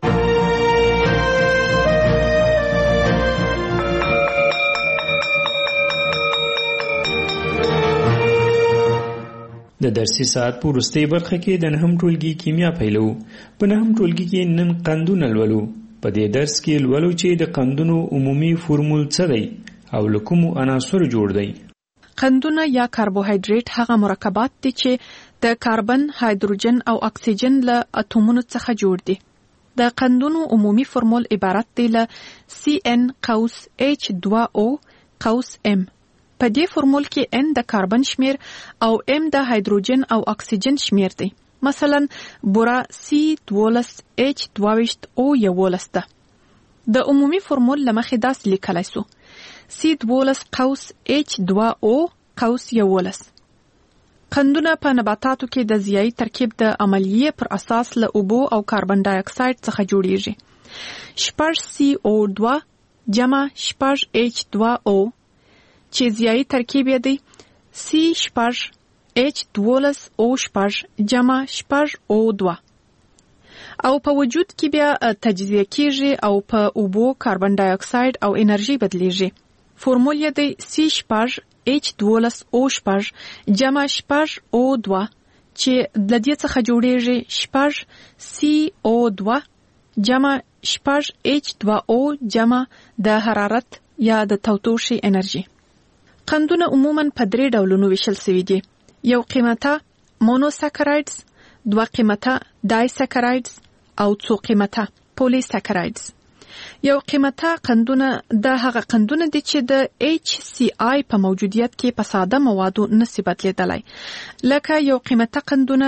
د درسي ساعت په وروستۍ برخه کې د نهم ټولګي کیمیا پیلو. په نهم ټولګي کې نن قندونه لولو. په دې درس کې لولو چې د قندونو عمومي فورمول څه دی او له کومو عناصرو جوړ دی. قندونه یا کاربوهایډریټ هغه مرکبات دي چې د کاربن، هایدروجن او اکسیجن له اتومونو څخه جوړ دي. د قندونو عمومي فورمول عبارت دی له CN_H2O_M. په دې فورمول کې N د کاربن شمیر او M د هایدروجن او اکسیجن شمیر دی. مثلا بوره C12H22O11 ده. د عمومي فورمول لمخې داسې لیکلی سو C12H2O11. قندونه په نباتاتو کې د ضیایي ترکیب د عملیې پر اساس له اوبو او کاربن ډای اکساید څخه جوړیږي. 6CO2 جمع 6H2O چې ضیایي ترکیب یې دی C6H12O6 جمع 6O2 او په وجود کې بیا تجزیه کیږي او په اوبو، کاربن ډای اکساید او انرژي بدلیږي. فورمول یې دی C6H12O6 جمع 6O2 چې د دې څخه جوړیږي 6CO2 جمع 6H2O جمع د حرارت یا د تودوخې انرژي. قندونه عموماً په 3 ډولونو ویشل شوي دي. یو قیمته مونوساکرایډز، 2 قیمته ډایساکرایډز او 3 قیمته پولیساکرایډز. یو قیمته قندونه د هغه قندونه دي چې د HCI په موجودیت کې په ساده موادو نشي بدلیدلی. لکه یو قیمته قندونه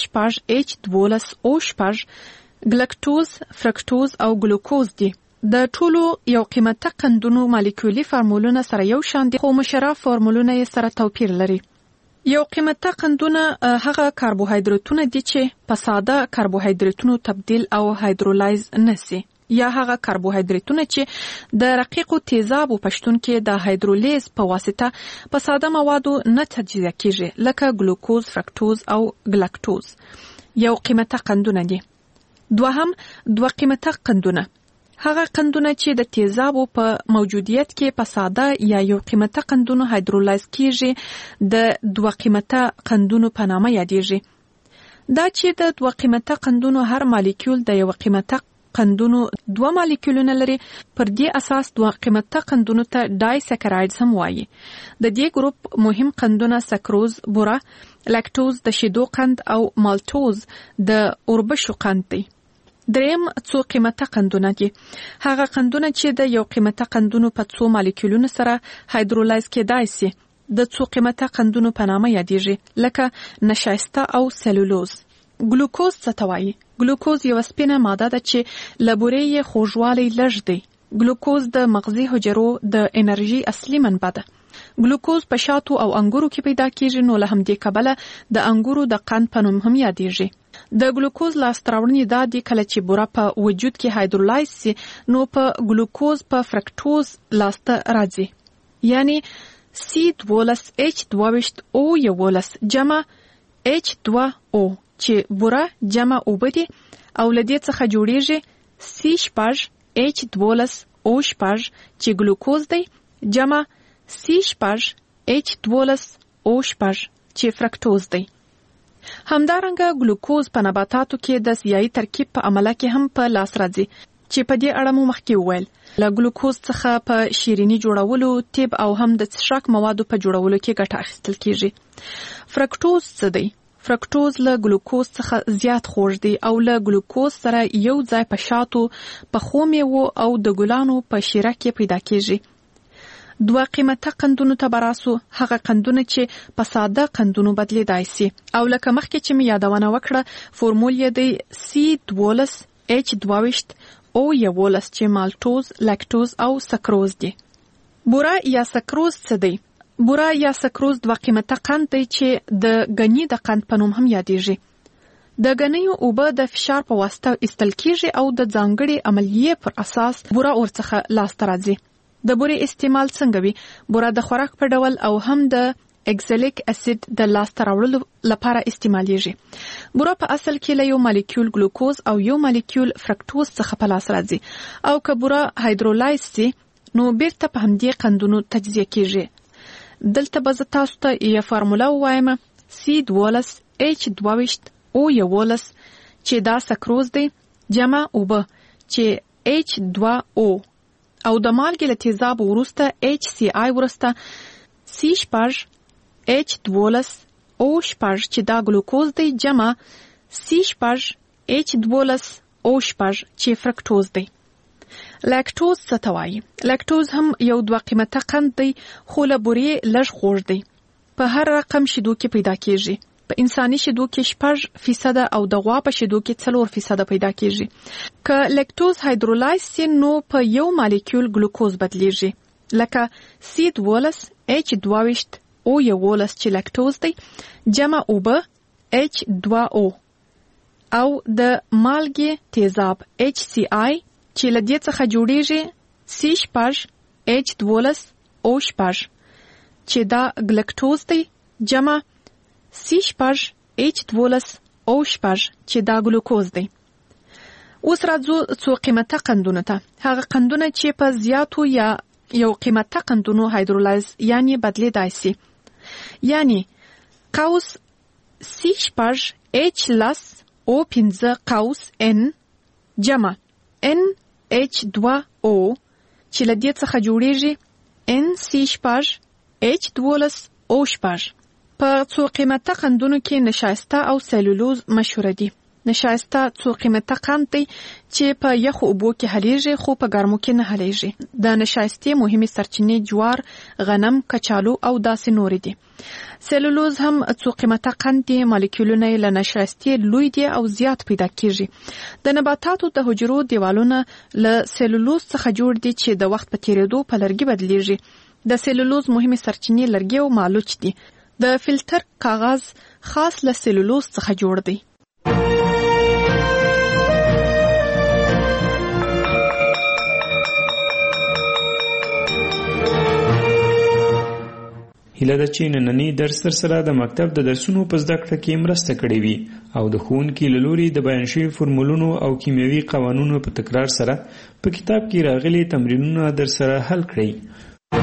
C6H12O6 ګلکټوز، فرکټوز او ګلوکوز دي. د ټولو یو قیمته قندونو مالیکولي فورمولونه سره یو شان دي، خو مشره فورمولونه یې سره توپیر لري. یو قیمته قندونه هغه کاربوهایدراتونه دي چې په ساده کاربوهایدراتونو تبدیل او هایدرولایز نشي، یا هغه کاربوهایدراتونه چې د رقیقو تیزابو په شتون کې د هایدرولیز په واسطه په ساده موادو نه تجزیه کیږي، لکه ګلوکوز، فرکتوز او ګلاکتوز. یو قیمته قندونه دي. دوه قیمته قندونه هغه قندونه چې د تیزابو په موجودیت کې په ساده یا یو قیمته قندونو هایدرولایز کیږي د دوه قیمته قندونو په نامه یادېږي. دا چې د دوه قیمته قندونو هر مالیکول د یو قیمته قندونو دوه مالیکولونه لري، پر دې اساس دوه قیمته قندونو ته ډای سکرایډز هم وایي. د دې ګروپ مهم قندونه سکروز، بوره، لاکتوز د شیدو قند او مالټوز د اوربشو قند دي. دریم څو قیمته قندونه دي. هغه قندونه چې د یو قیمته قندونو په څو مالیکولونو سره هایدرولایز کېدای شي د څو قیمته قندونو په نامه یادېږي، لکه نشایسته او سلولوز. ګلوکوز څه ته وایي؟ ګلوکوز یو سپینه ماده ده چې له بورې یې خوږوالی لږ دی. ګلوکوز د مغزي حجرو د انرژي اصلي منبع ده. ګلوکوز په شاتو او انګورو کې پیدا کیږي، نو له همدې کبله د انګورو د قند په نوم هم یادېږي. د ګلوکوز لاسته راوړنې دا دي کله چې بوره په وجود کې هایدرولایز سي، نو په ګلوکوز په فرکتوز لاسته راځي، یعنی C12H12O جمع H2O چې بوره جمع اوبه دي او له دې څخه جوړیږي C12H12O چې ګلوکوز دی جمع C12H12O چې فرکتوز دی. همدارنګه ګلوکوز په نباتاتو کې د سیاهي ترکیب په عمله کې هم په لاس راځي، چې په دې اړه مو مخکې وویل. له ګلوکوز څخه په شیرینی جوړولو، طب او هم د څښاک موادو په جوړولو کې ګټه اخیستل کیږي. فرکتوز څه دی؟ فرکتوز له ګلوکوز څخه زیات خوږ دی او له ګلوکوز سره یو ځای په شاتو، په خو میوو او د ګلانو په شیره کې پیدا کیږي. دوه قیمته قندونو ته براسو، هغه قندونه چې په ساده قندونو بدلیدای شي، او لکه مخکې چې می یادونه وکړه فورمول یې دی C12H12O چې مالټوز، لاکتوز او سکروز دي. بوره یا سکروز څه دی؟ بوره یا سکروز دوه قیمته قند دی چې د غنی د قند په نوم هم یادېږي. د غنیو اوبه د فشار په واسطه ایستل کیږي او د ځانګړي عملیې پر اساس بوره ورڅخه لاسته راځي. د بورې استعمال څنګه وي؟ بوره د خوراک په ډول او هم د اکزالیک اسید د لاسته راوړلو لپاره استعمالیږي. بوره په اصل کې له یو مالیکول ګلوکوز او یو مالیکول فرکتوز څخه په لاس راځي، او که بوره هایدرولایز سي نو بیرته په همدې قندونو تجزیه کیږي. دلته به زه تاسو ته یو فارموله ووایم، C12H12O چې دا سکروز دی جمع اوبه چې H2O او د مالګې له تیزاب وروسته HCl وروسته C12H12O چې دا ګلوکوز دی جمع C12H12O چې فرکتوز دی. لاکتوز څه ته وایي؟ لاکتوز هم یو دوه قیمته قند دی، خو له بورې لږ خوږ دی. په هر رقم شیدو کې پیدا کیږي. په انساني شیدو کې 6% او د غوا په شیدو کې 4% پیدا کیږي. که لاکتوز هایدرولایز سي نو په یو مالیکول ګلوکوز بدلیږي، لکه C12H12O چې لاکتوز دی جمع اوبه H2O او د مالګې تیزاب HCl چې له دې څخه جوړیږي C12H12O چې دا ګلاکتوز دی جمع C12H12O چې دا ګلوکوز دی. اوس راځو څو قیمته قندونه ته. هغه قندونه چې په زیاتو یا یو قیمته قندونو هایدرولایز یعنی بدلیدای شي، یعنی قوس C12H+O5N جمع NH2O چې له دې څخه جوړیږي NC12H12O. په څو قیمته قندونو کې نشایسته او سلولوز مشهور دي. نشایسته څو قیمته قند دی چې په یخو اوبو کې حلیږي خو په ګرمو کې نه حلیږي. د نشایستې مهمه سرچینې جوار، غنم، کچالو او داسې نور دي. سلولوز هم څو قیمته قند دی، مالیکولونه له نشایستې لوی دي او زیات پیدا کیږي. د نباتاتو د حجرو دیوالونه له سلولوز څخه جوړ دي چې د وخت په تیریدو په لرګي بدلیږي. د سلولوز مهمه سرچینې لرګي او مالوچ دي. د فلټر کاغذ خاص له سلولوز څخه جوړ دی. هیله ده چې نننی درس سره د مکتب د درسونو په زده کړه کې مرسته کړې وي او د ښوونکي له لوري د بیان شوي فورمولونو او کیمیاوي قوانینو په تکرار سره په کتاب کې راغلي تمرینونه در سره حل کړئ.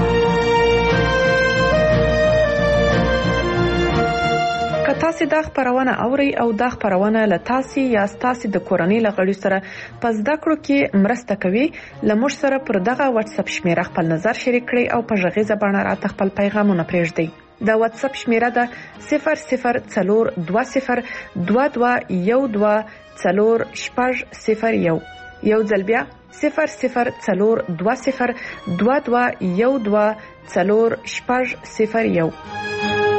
که تاسو دا خبرونه اورئ او دا خبرونه له تاسو یا تاسو د کورنۍ لغړي سره په زده کړو کې مرسته کوي، لمر سره پر دغه واتس اپ شمیره خپل نظر شریک کړئ او په غږیزه بڼه راته خپل پیغامونه پرېږدئ. دا واتس اپ شمیره ده 004222124001. یو ځل بیا 004222124001.